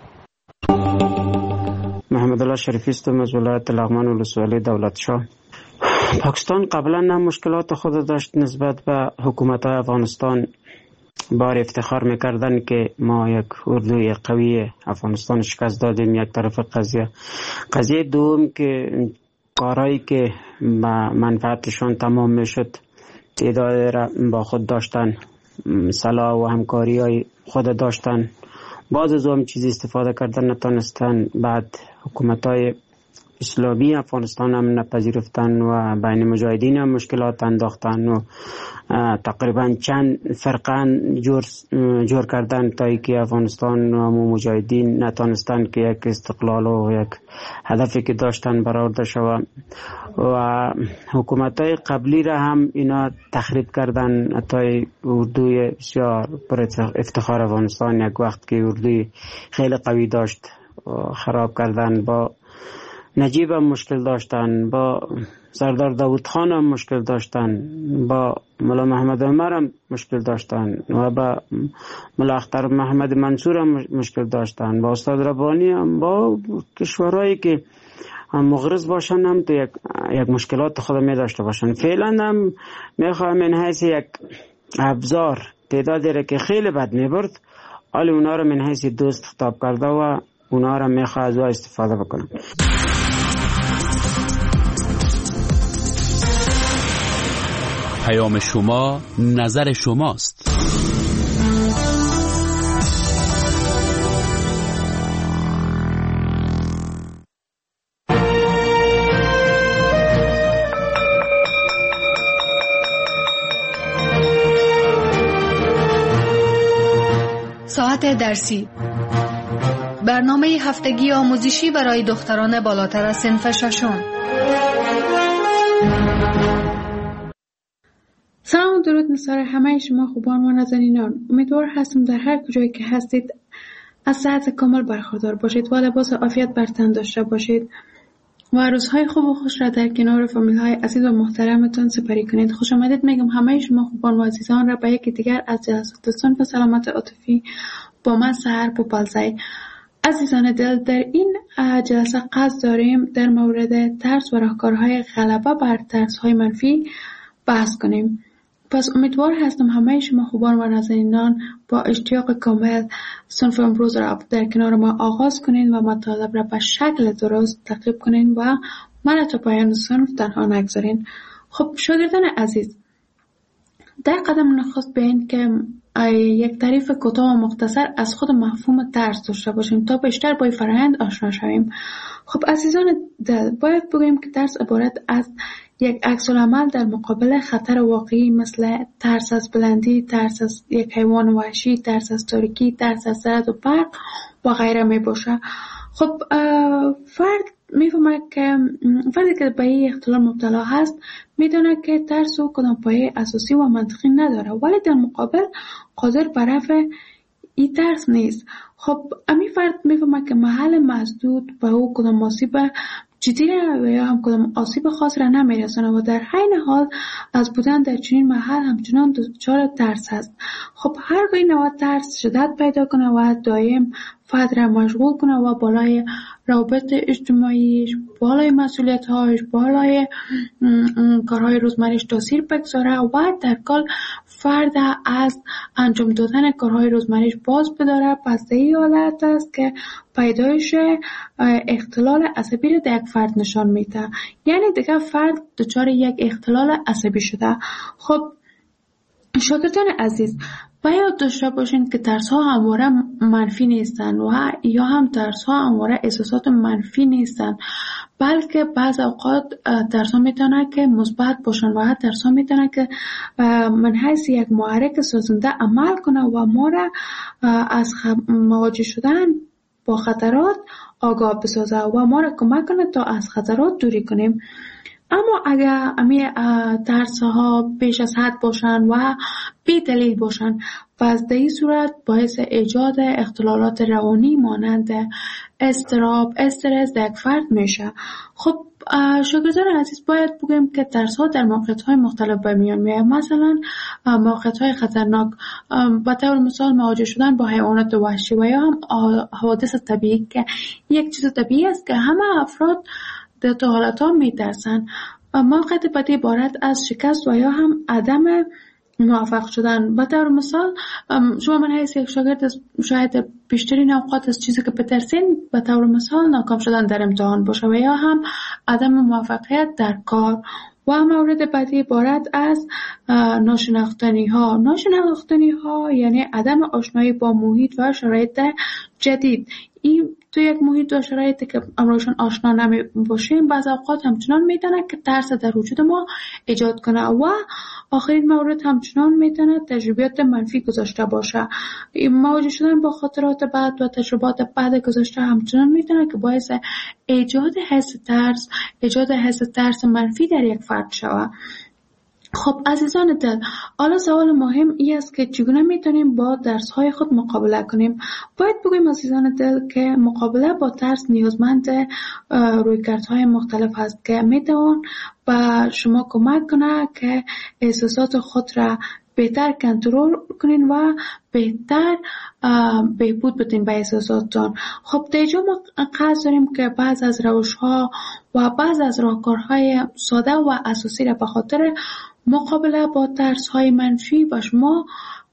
محمد الله شریفی هستم از ولایت لغمان ولسوالی دولت شاه. پاکستان قبلا هم مشکلات خود داشت نسبت به حکومت افغانستان. بار افتخار میکردن که ما یک اردوی قوی افغانستان شکست دادیم. یک طرف قضیه دوم که کارهایی که منفعتشان تمام میشد تعداد را با خود داشتن، صلاح و همکاری های خود داشتن، باز از هم چیزی استفاده کردن نتونستن. بعد حکومت های اسلامی افغانستان هم نپذیرفتن و بین مجاهدین هم مشکلات انداختن و تقریبا چند فرقان جور کردن تا که افغانستان و مجاهدین نتونستن که یک استقلال و یک هدفی که داشتن برآورده شود و حکومت های قبلی را هم اینا تخریب کردن. حتی اردوی بسیار پر افتخار افغانستان یک وقت که اردوی خیلی قوی داشت خراب کردن. با نجیب هم مشکل داشتن، با سردار داود خان هم مشکل داشتن، با ملا محمد عمر هم مشکل داشتن و با ملا اختر محمد منصور هم مشکل داشتن، با استاد ربانی هم، با کشورهایی که مغرض باشن هم تو یک مشکلات خود می داشته باشن. فعلا هم می خواهم این حیث یک ابزار تعدادی را که خیلی بد می برد حالی اونا رو من حیث دوست خطاب کرده و اونا رو میخواه از او استفاده بکنم. پیام شما، نظر شماست. ساعت درسی، برنامه هفتگی آموزشی برای دختران بالاتر از صنف ششم. سلام و درود نصار همه شما خوبان و نازنینان. امیدوار هستم در هر کجایی که هستید از صحت کامل برخوردار باشید و لباس عافیت بر تن داشته باشید و روزهای خوب و خوش را در کنار فامیل های عزیز و محترمتان سپری کنید. خوش آمدید میگم همه شما خوبان و عزیزان را به یکی دیگر از جلسات صنف سلامت عاطفی با من سحر پوپالزی. عزیزان دل، در این جلسه قصد داریم در مورد ترس و راهکارهای غلبه بر ترس‌های منفی بحث کنیم. پس امیدوار هستم همه شما خوبان و نازنینان با اشتیاق کامل صنف امروز را در کنار ما آغاز کنین و مطالب را به شکل درست تعقیب کنین و من تا پایان صنف تنها نگذارین. خب شاگردان عزیز، در قدم نخست بین که یک تعریف کوتاه و مختصر از خود مفهوم ترس داشته باشیم تا بیشتر با فرآیند آشنا شویم. خب عزیزان دل، باید بگوییم که ترس عبارت از یک عکس‌العمل در مقابل خطر واقعی مثل ترس از بلندی، ترس از یک حیوان وحشی، ترس از تاریکی، ترس از رعد و برق و غیره می باشه. خب فردی که به این اختلال مبتلا هست میدونه که ترس او کدام پایه اساسی و منطقی نداره، ولی در مقابل قادر بر رفع این ترس نیست. خب امی فرد میفهمه که محل مسدود به او کدام آسیب جدی را یا هم کدام آسیب خاص را نمیرسونه و در حین حال از بودن در چنین محل همچنان دچار ترس هست. خب هرگاه نوع ترس شدت پیدا کنه و دائم فرد را مشغول کنه و بالای روابط اجتماعیش، بالای مسئولیت‌هاش، بالای کارهای روزمره‌اش تاثیر بگذاره و در کل فرد از انجام دادن کارهای روزمره‌اش باز بداره، پس این حالت است که پیدایش اختلال عصبی را در یک فرد نشان میده. یعنی دیگه فرد دچار یک اختلال عصبی شده. خب شاگردان عزیز، باید داشته باشین که ترس ها همواره منفی نیستن و یا هم ترس ها همواره احساسات منفی نیستن، بلکه بعض اوقات ترس ها میتونه که مثبت باشن و ترس ها میتونه که من حیث یک محرک سازنده عمل کنه و ما را از مواجه شدن با خطرات آگاه بسازه و ما را کمک کنه تا از خطرات دوری کنیم. اما اگر امی ترس ها بیش از حد باشن و بی دلیل باشن، پس در این صورت باعث ایجاد اختلالات روانی مانند اضطراب، استرس در یک فرد میشه. خب شاگردان عزیز، باید بگیم که ترس ها در موقعیت های مختلف به میان میاد. مثلا موقعیت های خطرناک، به طور مثال مواجه شدن با حیوانات وحشی و یا هم حوادث طبیعی که یک چیز طبیعی است که همه افراد در تو حالت ها میترسن. موقعیت بعدی عبارت از شکست و یا هم عدم موفق شدن. به طور مثال شما من حیث یک شاگرد شاید بیشترین اوقات از چیزی که بترسین به طور مثال ناکام شدن در امتحان باشه و یا هم عدم موفقیت در کار. و مورد بعدی عبارت از ناشناختنی ها یعنی عدم آشنایی با محیط و شرایط جدید. این تو یک محیط و شرایطی که امروزشان آشنا نمی باشیم بعض اوقات همچنان میتونه که ترس در وجود ما ایجاد کنه و آخرین مورد همچنان میتونه تجربیات منفی گذاشته باشه. مواجه شدن با خاطرات بد و تجربات بد گذاشته همچنان میتونه که باعث ایجاد حس ترس منفی در یک فرد شود. خب عزیزان دل، حالا سوال مهم این است که چگونه میتونیم با ترس‌های خود مقابله کنیم؟ باید بگویم عزیزان دل که مقابله با ترس نیازمند رویکردهای مختلف هست که میتوان به شما کمک کنه که احساسات خود را بهتر کنترل کنین و بهتر بهبود بدین به احساساتتان. خب در اینجا ما قصد داریم که بعض از روش‌ها و بعض از راهکارهای ساده و اساسی را به خاطر مقابله با ترس‌های منفی به شما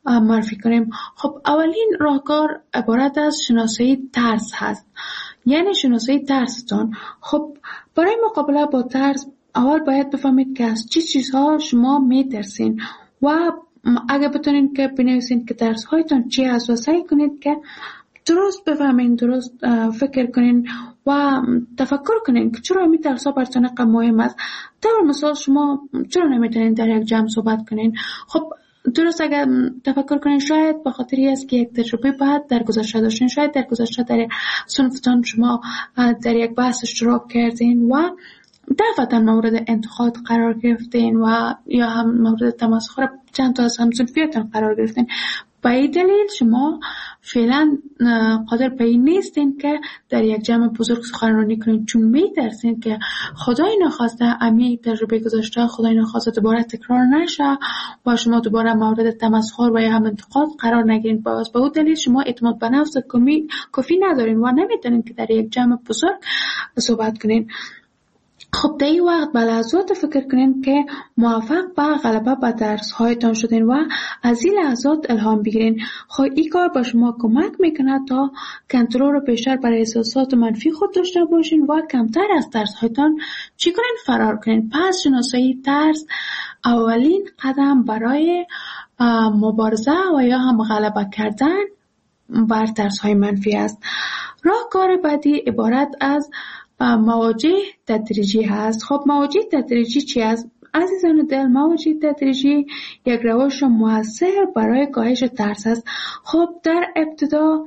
معرفی کنیم. خب اولین راهکار عبارت از شناسایی ترس هست. یعنی شناسایی ترستان. خب برای مقابله با ترس اول باید بفهمید که از چه چیزها شما میترسین و اگه بتونین که بنویسین که ترس هایتان چی هست و سعی کنید که درست بفهمین، درست فکر کنین و تفکر کنین که چرا می ترس ها براتون مهم است. در مثال شما چرا نمیتونین در یک جمع صحبت کنین؟ خب درست اگر تفکر کنین شاید به خاطری است که یک تجربه بعد در گذشته داشتین، شاید در گذشته در صنفتان شما در یک بحث اشتراک کردین و دفعتا مورد انتقاد قرار گرفتین و یا هم مورد تمسخر چند تا از همصنفیاتون قرار گرفتین. به این دلیل شما فعلا قادر به این نیستین که در یک جمع بزرگ سخنرانی کنین، چون میترسین که خدای نخواسته امی تجربه گذاشته خدای نخواسته دوباره تکرار نشه و شما دوباره مورد تمسخر و یا هم انتقاد قرار نگیرین. باز به اون دلیل شما اعتماد به نفس کافی ندارین و نمیتونین که در یک جمع بزرگ صحبت کنین. خب در این وقت به لحظات فکر کنین که موفق به غلبه به درس هایتان شدین و از این لحظات الهام بگیرین. خب این کار با شما کمک میکنه تا کنترل رو بیشتر برای احساسات منفی خود داشته باشین و کمتر از درس هایتان چی کنین؟ فرار کنین. پس شناسایی ترس اولین قدم برای مبارزه و یا هم غلبه کردن بر ترس های منفی است. راهکار بعدی عبارت از مواجه تدریجی هست. خب مواجه تدریجی چی است؟ عزیزان دل، مواجه تدریجی یک روش مؤثر برای کاهش ترس است. خب در ابتدا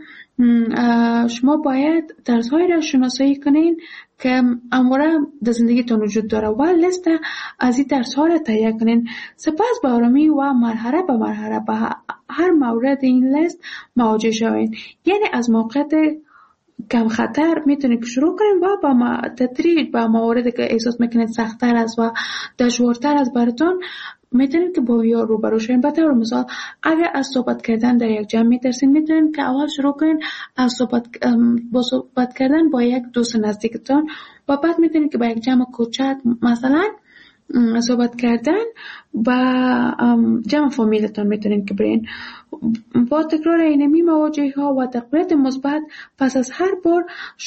شما باید ترس‌های را شناسایی کنین که امروز در زندگیتون وجود داره و لیست از این ترس‌ها را تهیه کنین. سپس به آرامی و مرحله به مرحله به هر مورد این لیست مواجه شوین. یعنی از موقعیت کم خطر میتونید شروع کنید و با تدریج با مواردی که احساس میکنید سخت‌تر است و دشوارتر است براتون میتونید که با یا روبرو شوین. به طور مثال اگر از صحبت کردن در یک جمع میترسید میتونید که اول شروع کنید از صحبت کردن با یک دوست نزدیکتون و بعد میتونید که با یک جمع کوچک مثلا صحبت کردن با جمع فامیلتون میتونید که برین. با تکرار اینمی مواجهه ها و تقویت مثبت پس از هر بار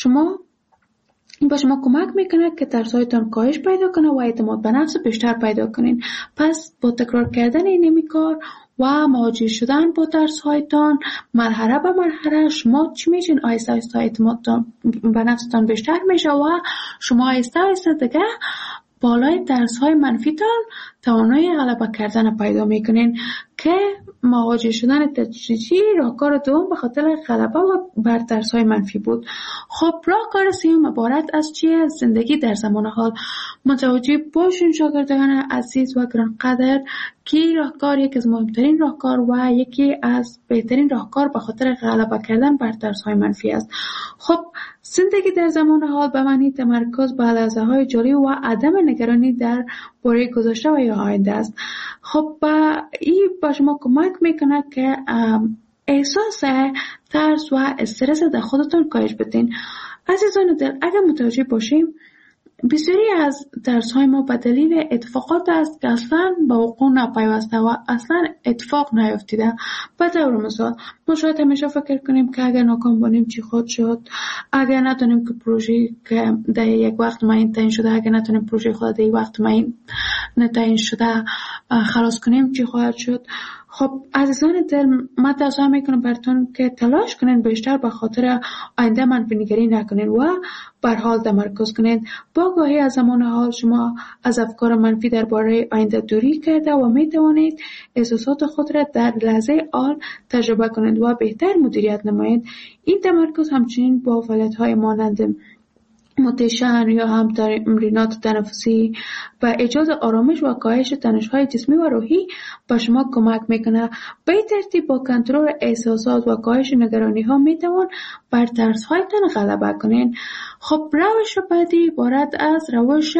با شما کمک میکنه که ترسایتان کاهش پیدا کنه و اعتماد به نفس بیشتر پیدا کنین. پس با تکرار کردن اینمی کار و مواجه شدن با ترسایتان مرحله به مرحله شما چی میشین؟ آیسته آیسته اعتمادتان به نفستان بیشتر میشه و شما آیسته آیسته دیگه بالای ترس‌های منفیتان توانایی غلبه کردن پیدا میکنین که مواجه شدن تدریجی راهکار دوم به خاطر غلبه بر ترس‌های منفی بود. خب راهکار سوم عبارت از چیه؟ زندگی در زمان حال. متوجه باشین شاگردان عزیز و گرانقدر که راهکار یکی از مهمترین راهکار و یکی از بهترین راهکار به خاطر غلبه کردن بر ترس‌های منفی است. خب زندگی در زمان حال به معنی تمرکز بر لحظه‌های جاری و عدم نگرانی در باره گذشته و یا آینده است. خب این با شما کمک میکنه که احساس ترس و استرس در خودتون کاهش بدین. عزیزان دل، اگر متوجه باشیم بسیاری از درس‌های ما به دلیل اتفاقات است که اصلا به وقوع نپیوسته و اصلا اتفاق نیفتیده. به طور مثال ما شاید همیشه فکر کنیم که اگر ناکام باشیم چی خود شد، اگر نتونیم که پروژه که در یک وقت معین تعیین شده، اگر نتونیم پروژه خود در یک وقت معین تعیین شده خلاص کنیم چی خواهد شد. خب عزیزان دل، من توصیه میکنم براتون که تلاش کنین بیشتر به خاطر آینده منفی نگری نکنین و بر حال تمرکز کنین. با آگاهی از زمان حال شما از افکار منفی درباره آینده دوری کرده و میتوانید احساسات خود را در لحظه حال تجربه کنید و بهتر مدیریت نمایید. این تمرکز همچنین با فعالیت‌های مانند مدیتیشن یا هم تمرینات تنفسی و ایجاد آرامش و کاهش تنش‌های جسمی و روحی به شما کمک میکنه. به این ترتیب با کنترل احساسات و کاهش نگرانی‌ها میتوان بر ترس‌هایتان غلبه کنین. خب روش بعدی عبارت از روش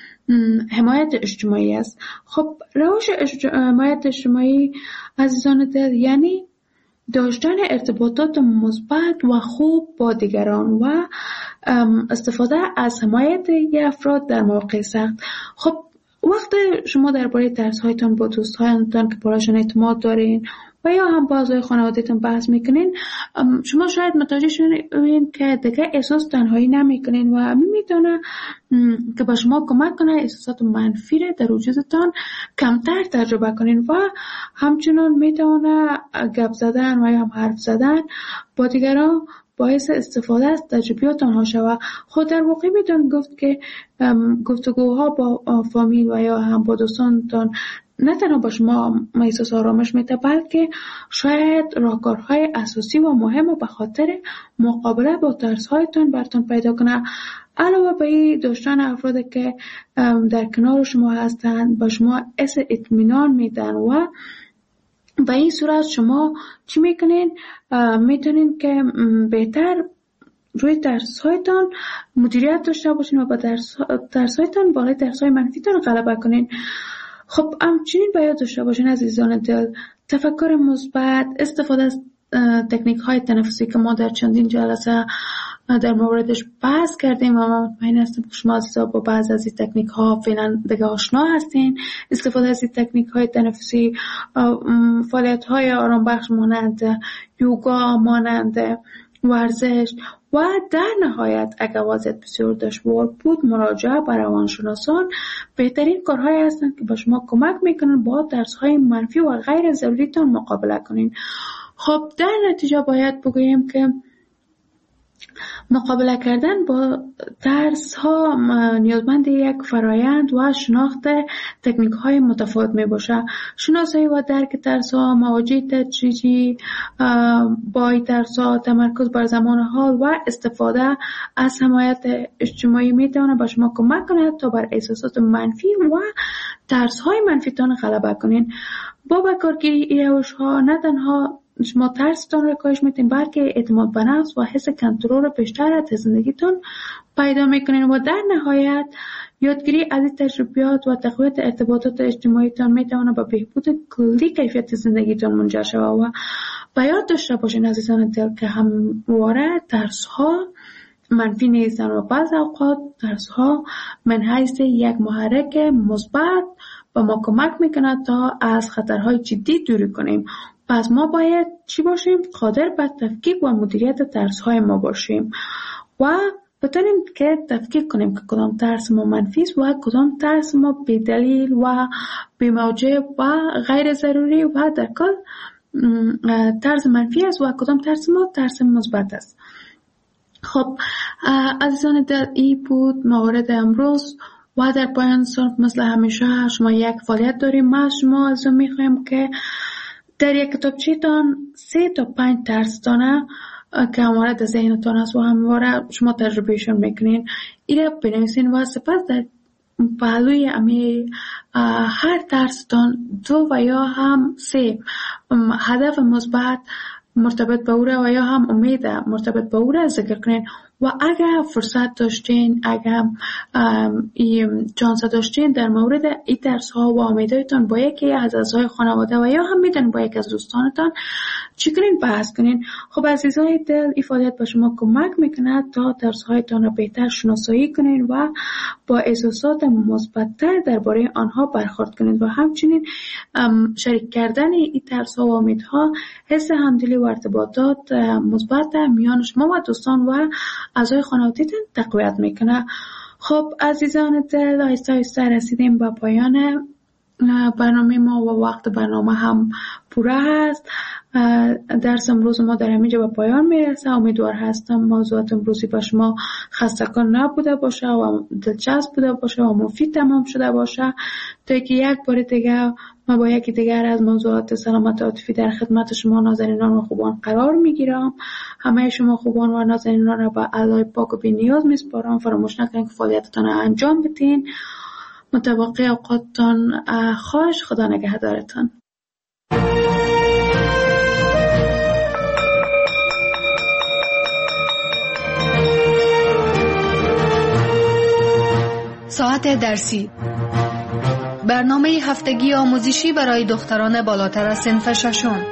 حمایت اجتماعی است. خب روش حمایت اجتماعی عزیزان دل یعنی داشتن ارتباطات مثبت و خوب با دیگران و استفاده از حمایت افراد در مواقع سخت. خب وقتی شما درباره ترس‌هایتان با دوستانتان که برایشان اعتماد دارین و یا هم با اعضای خانواده‌تون بحث میکنین، شما شاید متوجه شوین که دیگه احساس تنهایی نمیکنین و میتونه که با شما کمک کنه احساسات منفی را در وجودتان کمتر تجربه کنین و همچنان میتونه گپ زدن و یا هم حرف زدن با دیگران باعث استفاده از تجربیات آنها شود. خود در واقع میتون گفت که گفتگوها با فامیل و یا هم با دوستانتان نه تنها با شما احساس آرامش میده، بلکه شاید راهکارهای اساسی و مهم به خاطر مقابله با ترس‌هایتان براتون پیدا کنه. علاوه بر این داشتن افرادی که در کنار شما هستند با شما حس اطمینان میدن و به این صورت شما چی میکنین؟ میتونین که بهتر روی درس‌هایتان مدیریت داشته باشین و با درس‌هایتان بالای درس‌های منفیتان غلبه کنین. خب همچنین باید داشته باشین عزیزان دل تفکر مثبت، استفاده از تکنیک‌های تنفسی که ما در چندین جلسه در موردش بحث کردیم و من مطمئن هستم که شما عزیزا با بعض از این تکنیک‌ها فعلا دیگه آشنا هستین. استفاده از این تکنیک‌های تنفسی، فعالیت‌های آرامبخش مانند یوگا، مانند ورزش و در نهایت اگر وضعیت بسیار دشوار بود مراجعه به روانشناسان بهترین کارهایی هستند که به شما کمک میکنن با درس‌های منفی و غیر ضروریتان مقابله کنین. خب در نتیجه باید بگوییم که مقابله کردن با ترس ها نیازمند یک فرایند و شناخت تکنیک های متفاوت می باشه. شناسایی و درک ترس ها، مواجهه تدریجی با ترس ها، تمرکز بر زمان حال و استفاده از حمایت اجتماعی می تواند به شما کمک کند تا بر احساسات منفی و ترس های منفی تان غلبه کنین. با کارگیری این روش ها نه تنها شما ترستان را کاهش میتین بلکه اعتماد به نفس و حس کنترل بیشتر از زندگیتون پیدا میکنین و در نهایت یادگیری از این تجربیات و تقویت ارتباطات اجتماعیتان میتونه به بهبود کلی کیفیت زندگیتون منجر شود. و باید داشته باشین عزیزان دل که همواره ترس ها منفی نیستن و بعض اوقات ترس ها من حیث یک محرک مثبت به ما کمک میکنه تا از خطرهای جدی دوری کنیم. پس ما باید چی باشیم؟ قادر به تفکیک و مدیریت ترس‌های ما باشیم و بتونیم که تفکیک کنیم که کدام ترس ما منفی است و کدام ترس ما بی‌دلیل و بی‌موجب و غیر ضروری و در کل ترس منفی است و کدام ترس ما ترس مثبت است. خب عزیزان دل این بود موارد امروز و در پایان صرف مثل همیشه شما یک فعالیت داریم. ما شما از میخوایم که در یک کتابچه‌تان 3 تا 5 ترس دانه که همواره در ذهنتان است و همواره شما تجربهشون میکنین ایره بنویسین و سپس در پهلوی هر ترستان 2 و یا هم 3 هدف مثبت مرتبط به او و یا هم امید مرتبط به او را ذکر کنین و اگر فرصت داشتین، اگر چانس داشتین در مورد این ترس ها و امیدهایتان با یکی از اعضای خانواده و یا هم میدونین با یک از دوستانتان چی کنین بحث کنین. خب عزیزای دل این فعالیت به شما کمک میکنه تا ترس هایتان را بهتر شناسایی کنین و با احساسات مثبت‌تر درباره آنها برخورد کنین و همچنین شریک کردن این ترس ها و امیدها حس همدلی و ارتباطات مثبت میان شما و دوستان و اعضای خانواده‌تان تقویت میکنه. خب عزیزان دل آهسته آهسته رسیدیم به پایان برنامه ما و وقت برنامه هم پوره هست. درس امروز ما در همینجا به پایان میرسه. امیدوار هستم موضوعات امروزی به شما خسته‌کن نبوده باشه و دلچسب بوده باشه و مفید تمام شده باشه تا اینکه یک بار دیگه ما با یکی دیگر از موضوعات سلامت عاطفی در خدمت شما نازنینان و خوبان قرار میگیرم. همه شما خوبان و نازنینان را به الله پاک و بی‌نیاز میسپارم. فراموش نکنید که فعالیتتان را انجام بدین. متوقع اوقاتتان خوش. خدا نگهدارتان. ساعت درسی، برنامه هفتگی آموزشی برای دختران بالاتر از صنف ششم.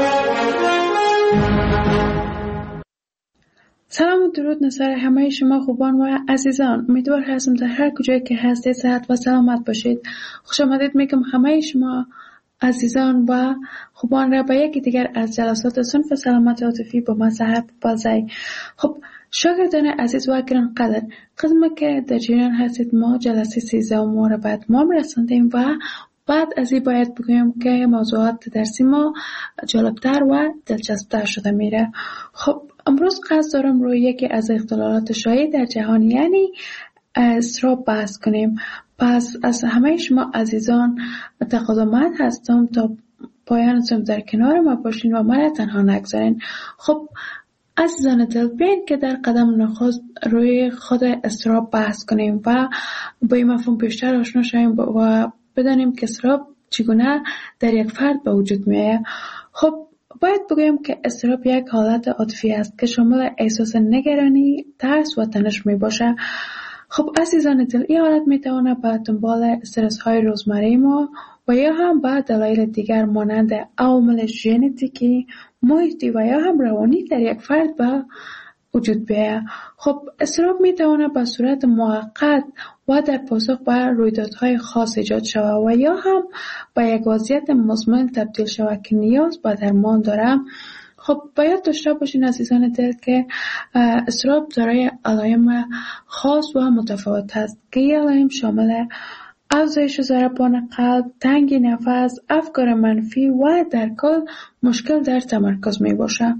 سلام و درود نصار همه شما خوبان و عزیزان. امیدوار هستم در هر کجایی که هستید صحت و سلامت باشید. خوش آمدید میگم همه شما عزیزان و خوبان را به یکی دیگر از جلسات صنف سلامت عاطفی با مصحف بازای. خب شاگردان عزیز و گرانقدر، قسمی که در جریان هستید ما جلسه 13 را به اتمام رساندیم و بعد از این باید بگویم که موضوعات درسی ما جالبتر و دلچسبتر شده میره. خب امروز قصد دارم روی یکی از اختلالات شایع در جهان یعنی اضطراب بحث کنیم. پس از همه شما عزیزان تقاضامند هستم تا پایان صنف در کنار ما باشین و من تنها نگذارین. خب عزیزان دل، بیاین که در قدم نخست روی خود اضطراب بحث کنیم و با این مفهوم بیشتر آشنا شویم و بدانیم که اضطراب چگونه در یک فرد به وجود میاد. خب باید بگویم که اضطراب یک حالت عاطفی است که شامل احساس نگرانی، ترس و تنش می باشه. خب عزیزان دل، این حالت می تواند به دنبال استرس های روزمره ما و یا هم به دلایل دیگر مانند عوامل ژنتیکی، محیطی و یا هم روانی در یک فرد به وجود بیاید. خب اضطراب می تواند به صورت موقت و در پاسخ به رویدادهای خاص ایجاد شود و یا هم به یک وضعیت مزمن تبدیل شود که نیاز به درمان دارد. خب باید داشته باشین عزیزان دل که اضطراب دارای علائم خاص و متفاوت است که این علائم شامل افزایش ضربان قلب، تنگی نفس، افکار منفی و در کل مشکل در تمرکز می باشه.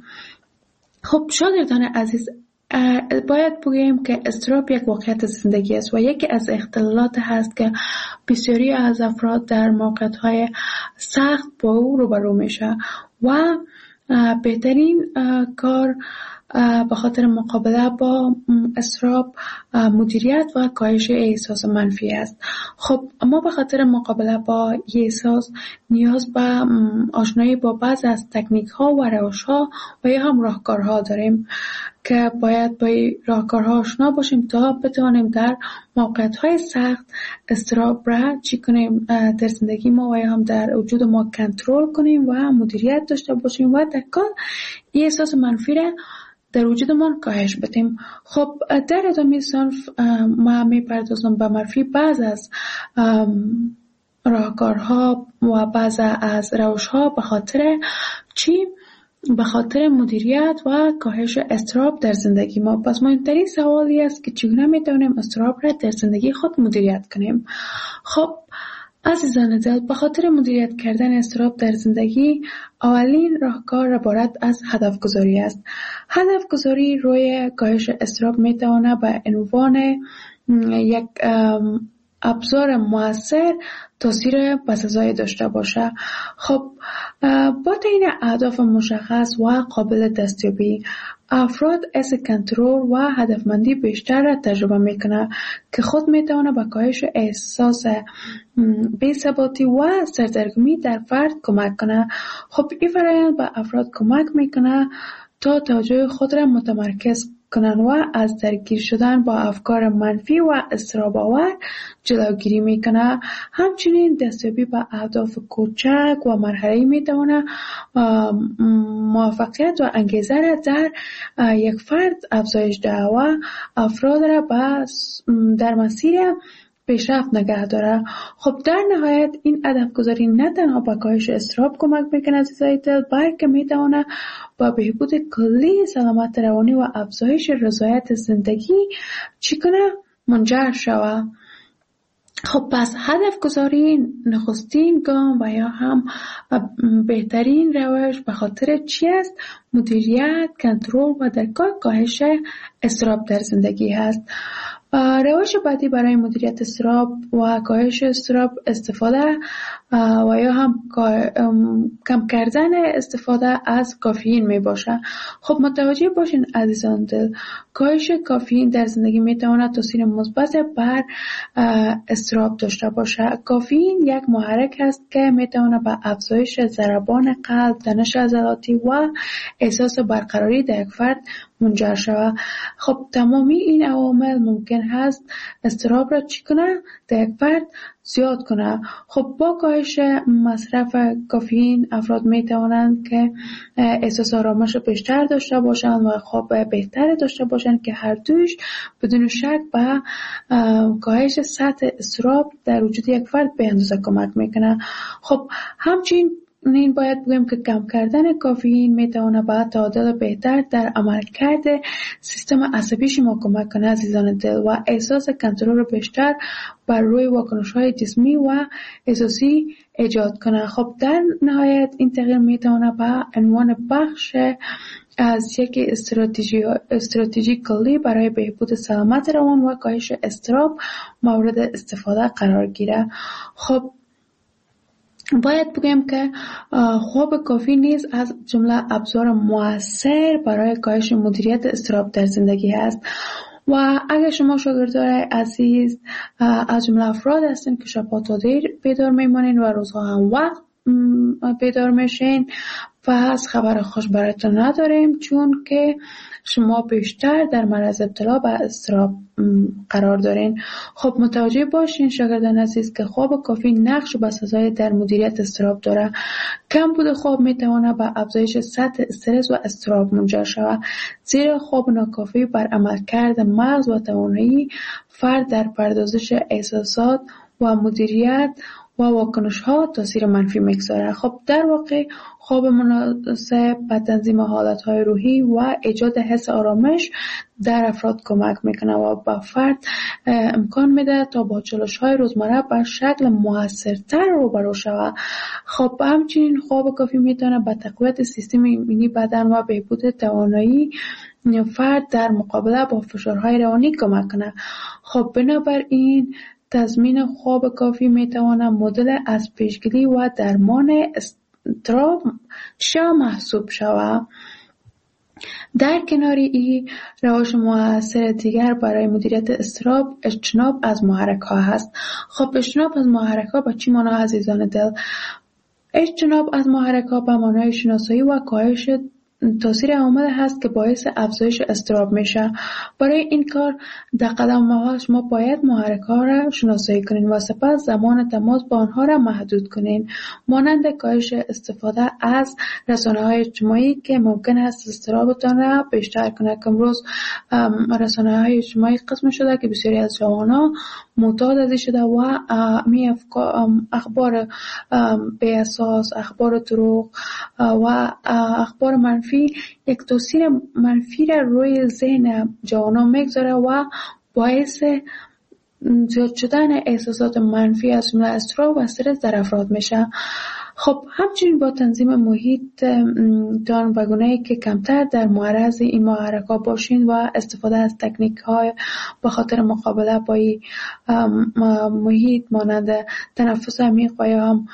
خب شاگردان عزیز، باید بگوییم که اضطراب یک واقعیت زندگی است و یکی از اختلالات هست که بسیاری از افراد در موقعیت‌های سخت با او روبرو میشه و بهترین کار به خاطر مقابله با اضطراب مدیریت و کاهش احساس منفی است. خب ما به خاطر مقابله با این احساس نیاز به آشنایی با بعض از تکنیک ها و روش ها و یا هم راهکارها داریم که باید با راهکارها آشنا باشیم تا بتوانیم در موقعیت های سخت اضطراب را چی کنیم در زندگی ما و یا هم در وجود ما کنترل کنیم و مدیریت داشته باشیم و در کل این احساس منفی را در وجودمان کاهش بدیم. خب در ادامه صنف ما میپردازم به معرفی بعض از راهکارها و بعض از روشها به خاطر چی؟ به خاطر مدیریت و کاهش اضطراب در زندگی ما. پس مهمترین سوالی است که چگونه میتونیم اضطراب را در زندگی خود مدیریت کنیم. خب عزیزان دل، به خاطر مدیریت کردن اضطراب در زندگی اولین راهکار عبارت از هدف گذاری است. هدف گذاری روی کاهش اضطراب میتواند به عنوان یک ابزار موثر تاثیر پس‌ازایی داشته باشه. خب با تعیین اهداف مشخص و قابل دستیابی افراد حس کنترل و هدفمندی بیشتر را تجربه میکنه که خود میتونه به کاهش احساس بی‌ثباتی و سردرگمی در فرد کمک کنه. خب این فرآیند به افراد کمک میکنه تا توجه خود را متمرکز کنن و از درگیر شدن با افکار منفی و اضطراب آور جلوگیری میکنه. همچنین دستیابی به اهداف کوچک و مرحله‌ای میتونه موفقیت و انگیزه را در یک فرد افزایش ده و افراد را در مسیر پیشرفت نگه داره. خب در نهایت این هدف گذاری نه تنها به کاهش اضطراب کمک میکنه عزیزای دل، بلکه میتونه با بهبود کلی سلامت روانی و افزایش رضایت زندگی چی کنه؟ منجر شوه. خب پس هدف گذاری نخستین گام و یا هم بهترین روش به خاطر چی است؟ مدیریت، کنترل و در کل کاهش اضطراب در زندگی هست. روش بعدی برای مدیریت اضطراب و کاهش اضطراب استفاده و یا هم کم کردن استفاده از کافئین می باشه. خب متوجه باشین عزیزان دل، کاهش کافئین در زندگی می تواند تاثیر مثبت بر اضطراب داشته باشه. کافئین یک محرک است که می تواند به افزایش ضربان قلب، تنش عضلاتی و احساس برقراری در یک فرد منجر شود. خب تمامی این عوامل ممکن هست اضطراب را چی کنه؟ در یک فرد زیاد کنه. خب با کاهش مصرف کافئین افراد می توانند که احساس آرامش بیشتر داشته باشند و خواب بهتر داشته باشند که هر دوش بدون شک به کاهش سطح اضطراب در وجود یک فرد به اندازه کمک میکنه. خب همچنین باید بگیم که کم کردن کافئین میتونه به تعادل بهتر در عملکرد سیستم عصبی شما کمک کنه عزیزان دل و احساس کنترل بیشتر بر روی واکنش‌های جسمی و احساسی ایجاد کنه. خب در نهایت این تغییر میتونه به عنوان بخش از یک استراتژی کلی برای بهبود سلامت روان و کاهش اضطراب مورد استفاده قرار گیره. خب باید بگم که خواب کافی نیز از جمله ابزار مؤثر برای کاهش مدیریت اضطراب در زندگی است و اگر شما شاگردای عزیز از جمله افراد هستین که شبها تا دیر بیدار میمانین و روزها هم وقت بیدار میشین پس خبر خوش براتون نداریم، چون که شما بیشتر در معرض ابتلا به اضطراب قرار دارین. خب متوجه باشین شاگردان عزیز که خواب کافی نقش بسزایی در مدیریت اضطراب داره. کم بود خواب میتونه به افزایش سطح استرس و اضطراب منجر شود، زیرا خواب ناکافی بر عملکرد مغز و توانایی فرد در پردازش احساسات و مدیریت و واکنش ها تاثیر منفی میگذاره. خب در واقع خواب مناسب به تنظیم حالت های روحی و ایجاد حس آرامش در افراد کمک میکنه و به فرد امکان میده تا با چالش های روزمره به شکل موثرتر روبرو شود. خب همچنین خواب کافی میتونه به تقویت سیستم ایمنی بدن و بهبود توانایی فرد در مقابله با فشارهای روانی کمک کنه. خب بنابراین تضمین خواب کافی میتواند مدل از پیشگیری و درمان اضطراب محسوب شود. در کنار این روش مؤثر دیگر برای مدیریت اضطراب اجتناب از محرک ها هست. خب اجتناب از محرک ها به چی معنی عزیزان دل؟ اجتناب از محرک ها به معنای شناسایی و کاهش تاثیر عامل هست که باعث افزایش اضطراب میشه. برای این کار در قدم اول شما باید محرک ها را شناسایی کنین و سپس زمان تماس با آنها را محدود کنین، مانند کاهش استفاده از رسانه های اجتماعی که ممکن است اضطرابتان را بیشتر کنه. که امروز رسانه های اجتماعی قسم شده که بسیاری از جوانان معتاد از شده و می اخبار بی اساس، اخبار دروغ و اخبار منفی یک تاثیر منفی را روی ذهن جوانان میگذاره و باعث زیاد شدن احساسات منفی از جمله اضطراب و استرس در افراد میشه. خب همچنین با تنظیم محیط تان به گونه‌ای که کمتر در معرض این محرک‌ها باشین و استفاده از تکنیک‌های به خاطر مقابله با این محیط مانند تنفس عمیق و یا هم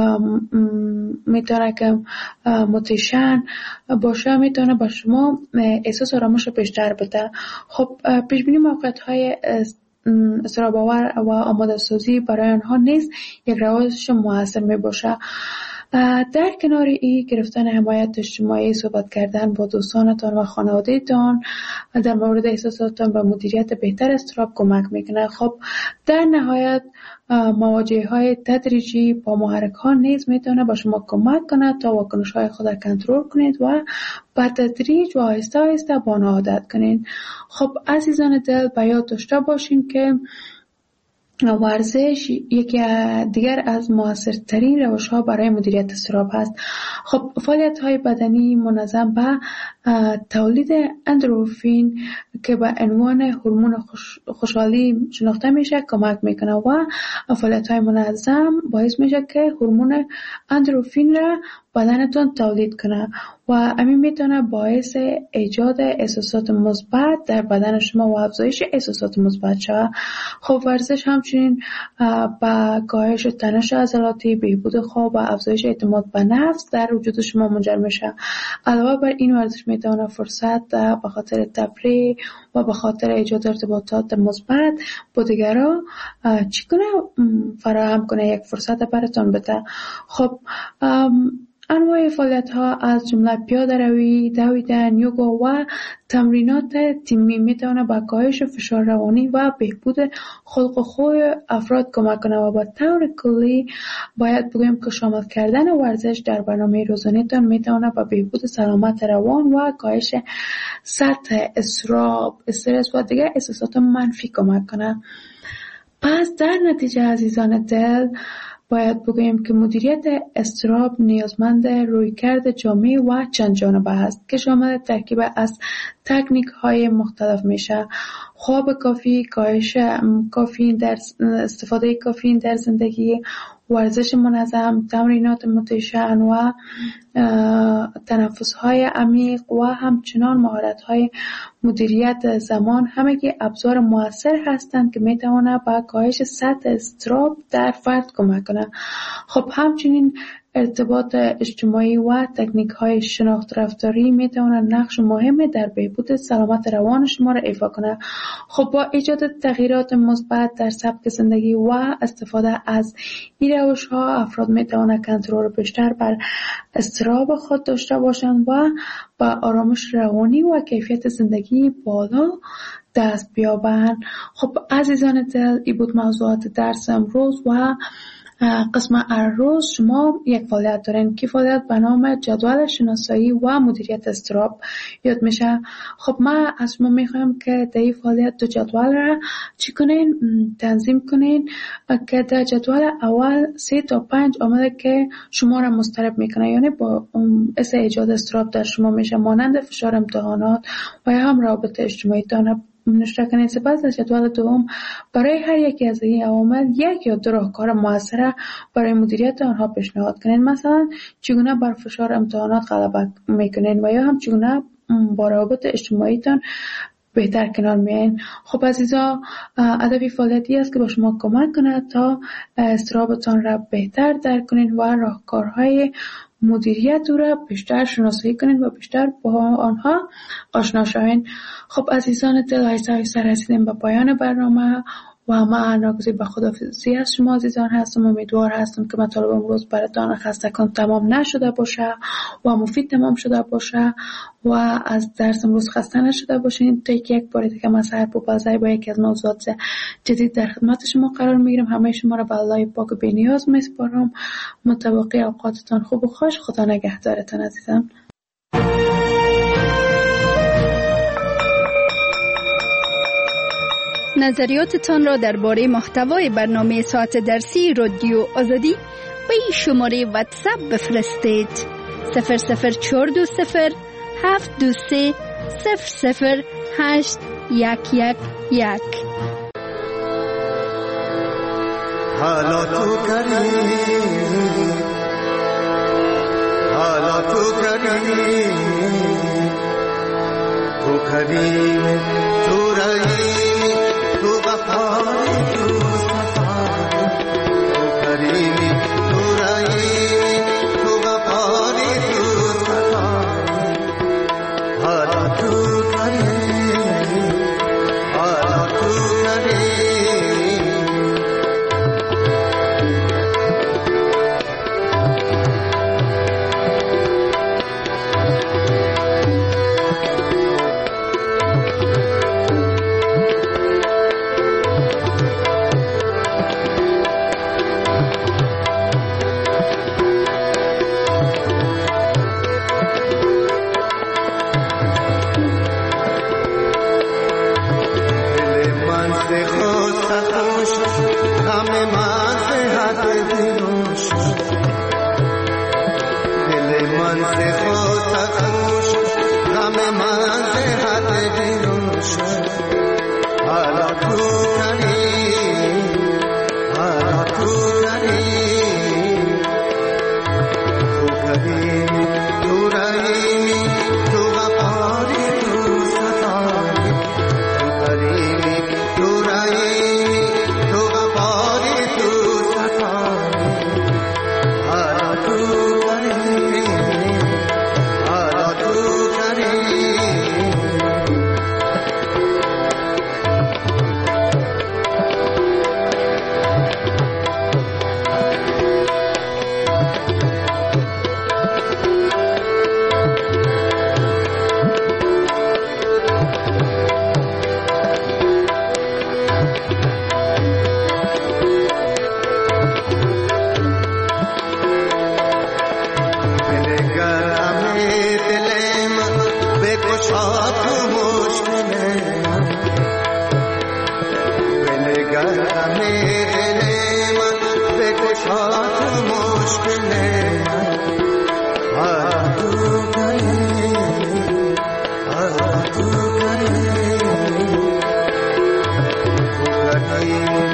میتونه که موتیشن باشه، میتونه با شما احساس آرامش بیشتر بده. خب پیشبینی موقعیت‌های اضطراب آور و آماده سازی برای آنها نیز یک روش موثر می باشه. در کنار این گرفتن حمایت اجتماعی، صحبت کردن با دوستانتان و خانواده‌تان در مورد احساساتتان و مدیریت بهتر اضطراب کمک میکنه. خب در نهایت مواجهه های تدریجی با محرک ها نیز میتونه با شما کمک کنه تا واکنش های خود را کنترل کنید و با تدریج و آهسته آهسته با آنها عادت کنید. خب عزیزان دل به یاد داشته باشین که ورزش یکی دیگر از موثرترین روش‌ها برای مدیریت اضطراب است. خب فعالیت‌های بدنی منظم به تولید اندروفین که به عنوان هورمون خوشحالی شناخته میشه کمک میکنه و فعالیت‌های منظم باعث میشه که هورمون اندروفین را بدنتون تولید کنه و همین میتونه باعث ایجاد احساسات مثبت در بدن شما و افزایش احساسات مثبت شود. خب ورزش همچنین با کاهش تنش عضلاتی، بهبود خواب و افزایش اعتماد به نفس در وجود شما منجر میشه. علاوه بر این ورزش میتونه فرصت به خاطر تفریح و به خاطر ایجاد ارتباطات مثبت با دیگران چی کنه فراهم کنه، یک فرصت براتون بده. خب انواع فعالیت‌ها از جمله پیاده‌روی، دویدن، یوگا و تمرینات تیمی میتونه به کاهش فشار روانی و بهبود خلق و خوی افراد کمک کنه و به طور کلی باید بگویم که شامل کردن ورزش در برنامه روزانه‌تان میتونه به بهبود سلامت روان و کاهش سطح اضطراب، استرس و دیگر احساسات منفی کمک کنه. پس در نتیجه عزیزان دل باید بگوییم که مدیریت اضطراب نیازمند رویکرد جامع و چند جانبه است که شامل ترکیب از تکنیک های مختلف میشه: خواب کافی، کاهش کافئین در استفاده کافئین در زندگی، ورزش منظم، تمرینات متشن و تنفس های عمیق و همچنان مهارت های مدیریت زمان، همگی ابزار مؤثر هستند که میتواند به کاهش سطح اضطراب در فرد کمک کنند. خب همچنین ارتباط اجتماعی و تکنیک های شناخت رفتاری میتوانند نقش مهمی در بهبود سلامت روان شما را ایفا کنند. خب با ایجاد تغییرات مثبت در سبک زندگی و استفاده از این روش ها افراد میتوانند کنترل بیشتر بر اضطراب خود داشته باشند و با آرامش روانی و کیفیت زندگی بالا دست بیابند. خب عزیزان دل، این بود موضوعات درس امروز و قسم روز شما یک فعالیت دارین که فعالیت به نام جدول شناسایی و مدیریت اضطراب یاد میشه. خب ما از شما میخوایم که در این فعالیت دو جدول را چی کنین؟ تنظیم کنین که در جدول اول 3 تا 5 عامل که شما را مضطرب میکنه، یعنی با باعث ایجاد اضطراب در شما میشه، مانند فشار امتحانات و یا هم روابط اجتماعی تان نشته کنید. سپس در جدول دوم برای هر یکی از این عوامل 1 یا 2 راهکار موثر برای مدیریت آنها پیشنهاد کنید. مثلا چگونه بر فشار امتحانات غلبه میکنین و یا هم چگونه با روابط اجتماعی تان بهتر کنار میاین. خب عزیزا، هدف فعالیتی است که با شما کمک کنه تا اضطرابتان را بهتر درک کنین و راهکارهای مدیریت او را بیشتر شناسایی کنین و بیشتر با آنها آشنا شوین. خب عزیزان دل، آیسته رسیدیم به پایان برنامه و من ناگزیر به خداحافظی از شما عزیزان هستم. امیدوار هستم که مطالب امروز براتان خستگان تمام نشده باشه و مفید تمام شده باشه و از درس امروز خسته نشده باشین. تا یک بار دیگه من سحر پوپلزی با یکی از موضوعات جدید در خدمت شما قرار میگیرم. همه شما را به الله پاک بی‌نیاز میسپارم. متوقع اوقاتتان خوب و خوش. خدا نگهدارتان عزیزان. نظریاتتان را درباره محتوای برنامه ساعت درسی رادیو آزادی به این شماره واتساپ بفرستید: 00420 723 00811. حالا تو کری تو رایی تو وفای تو صفای تو کریمی تو رایی تو وفای تو صفای حالا تو کری करे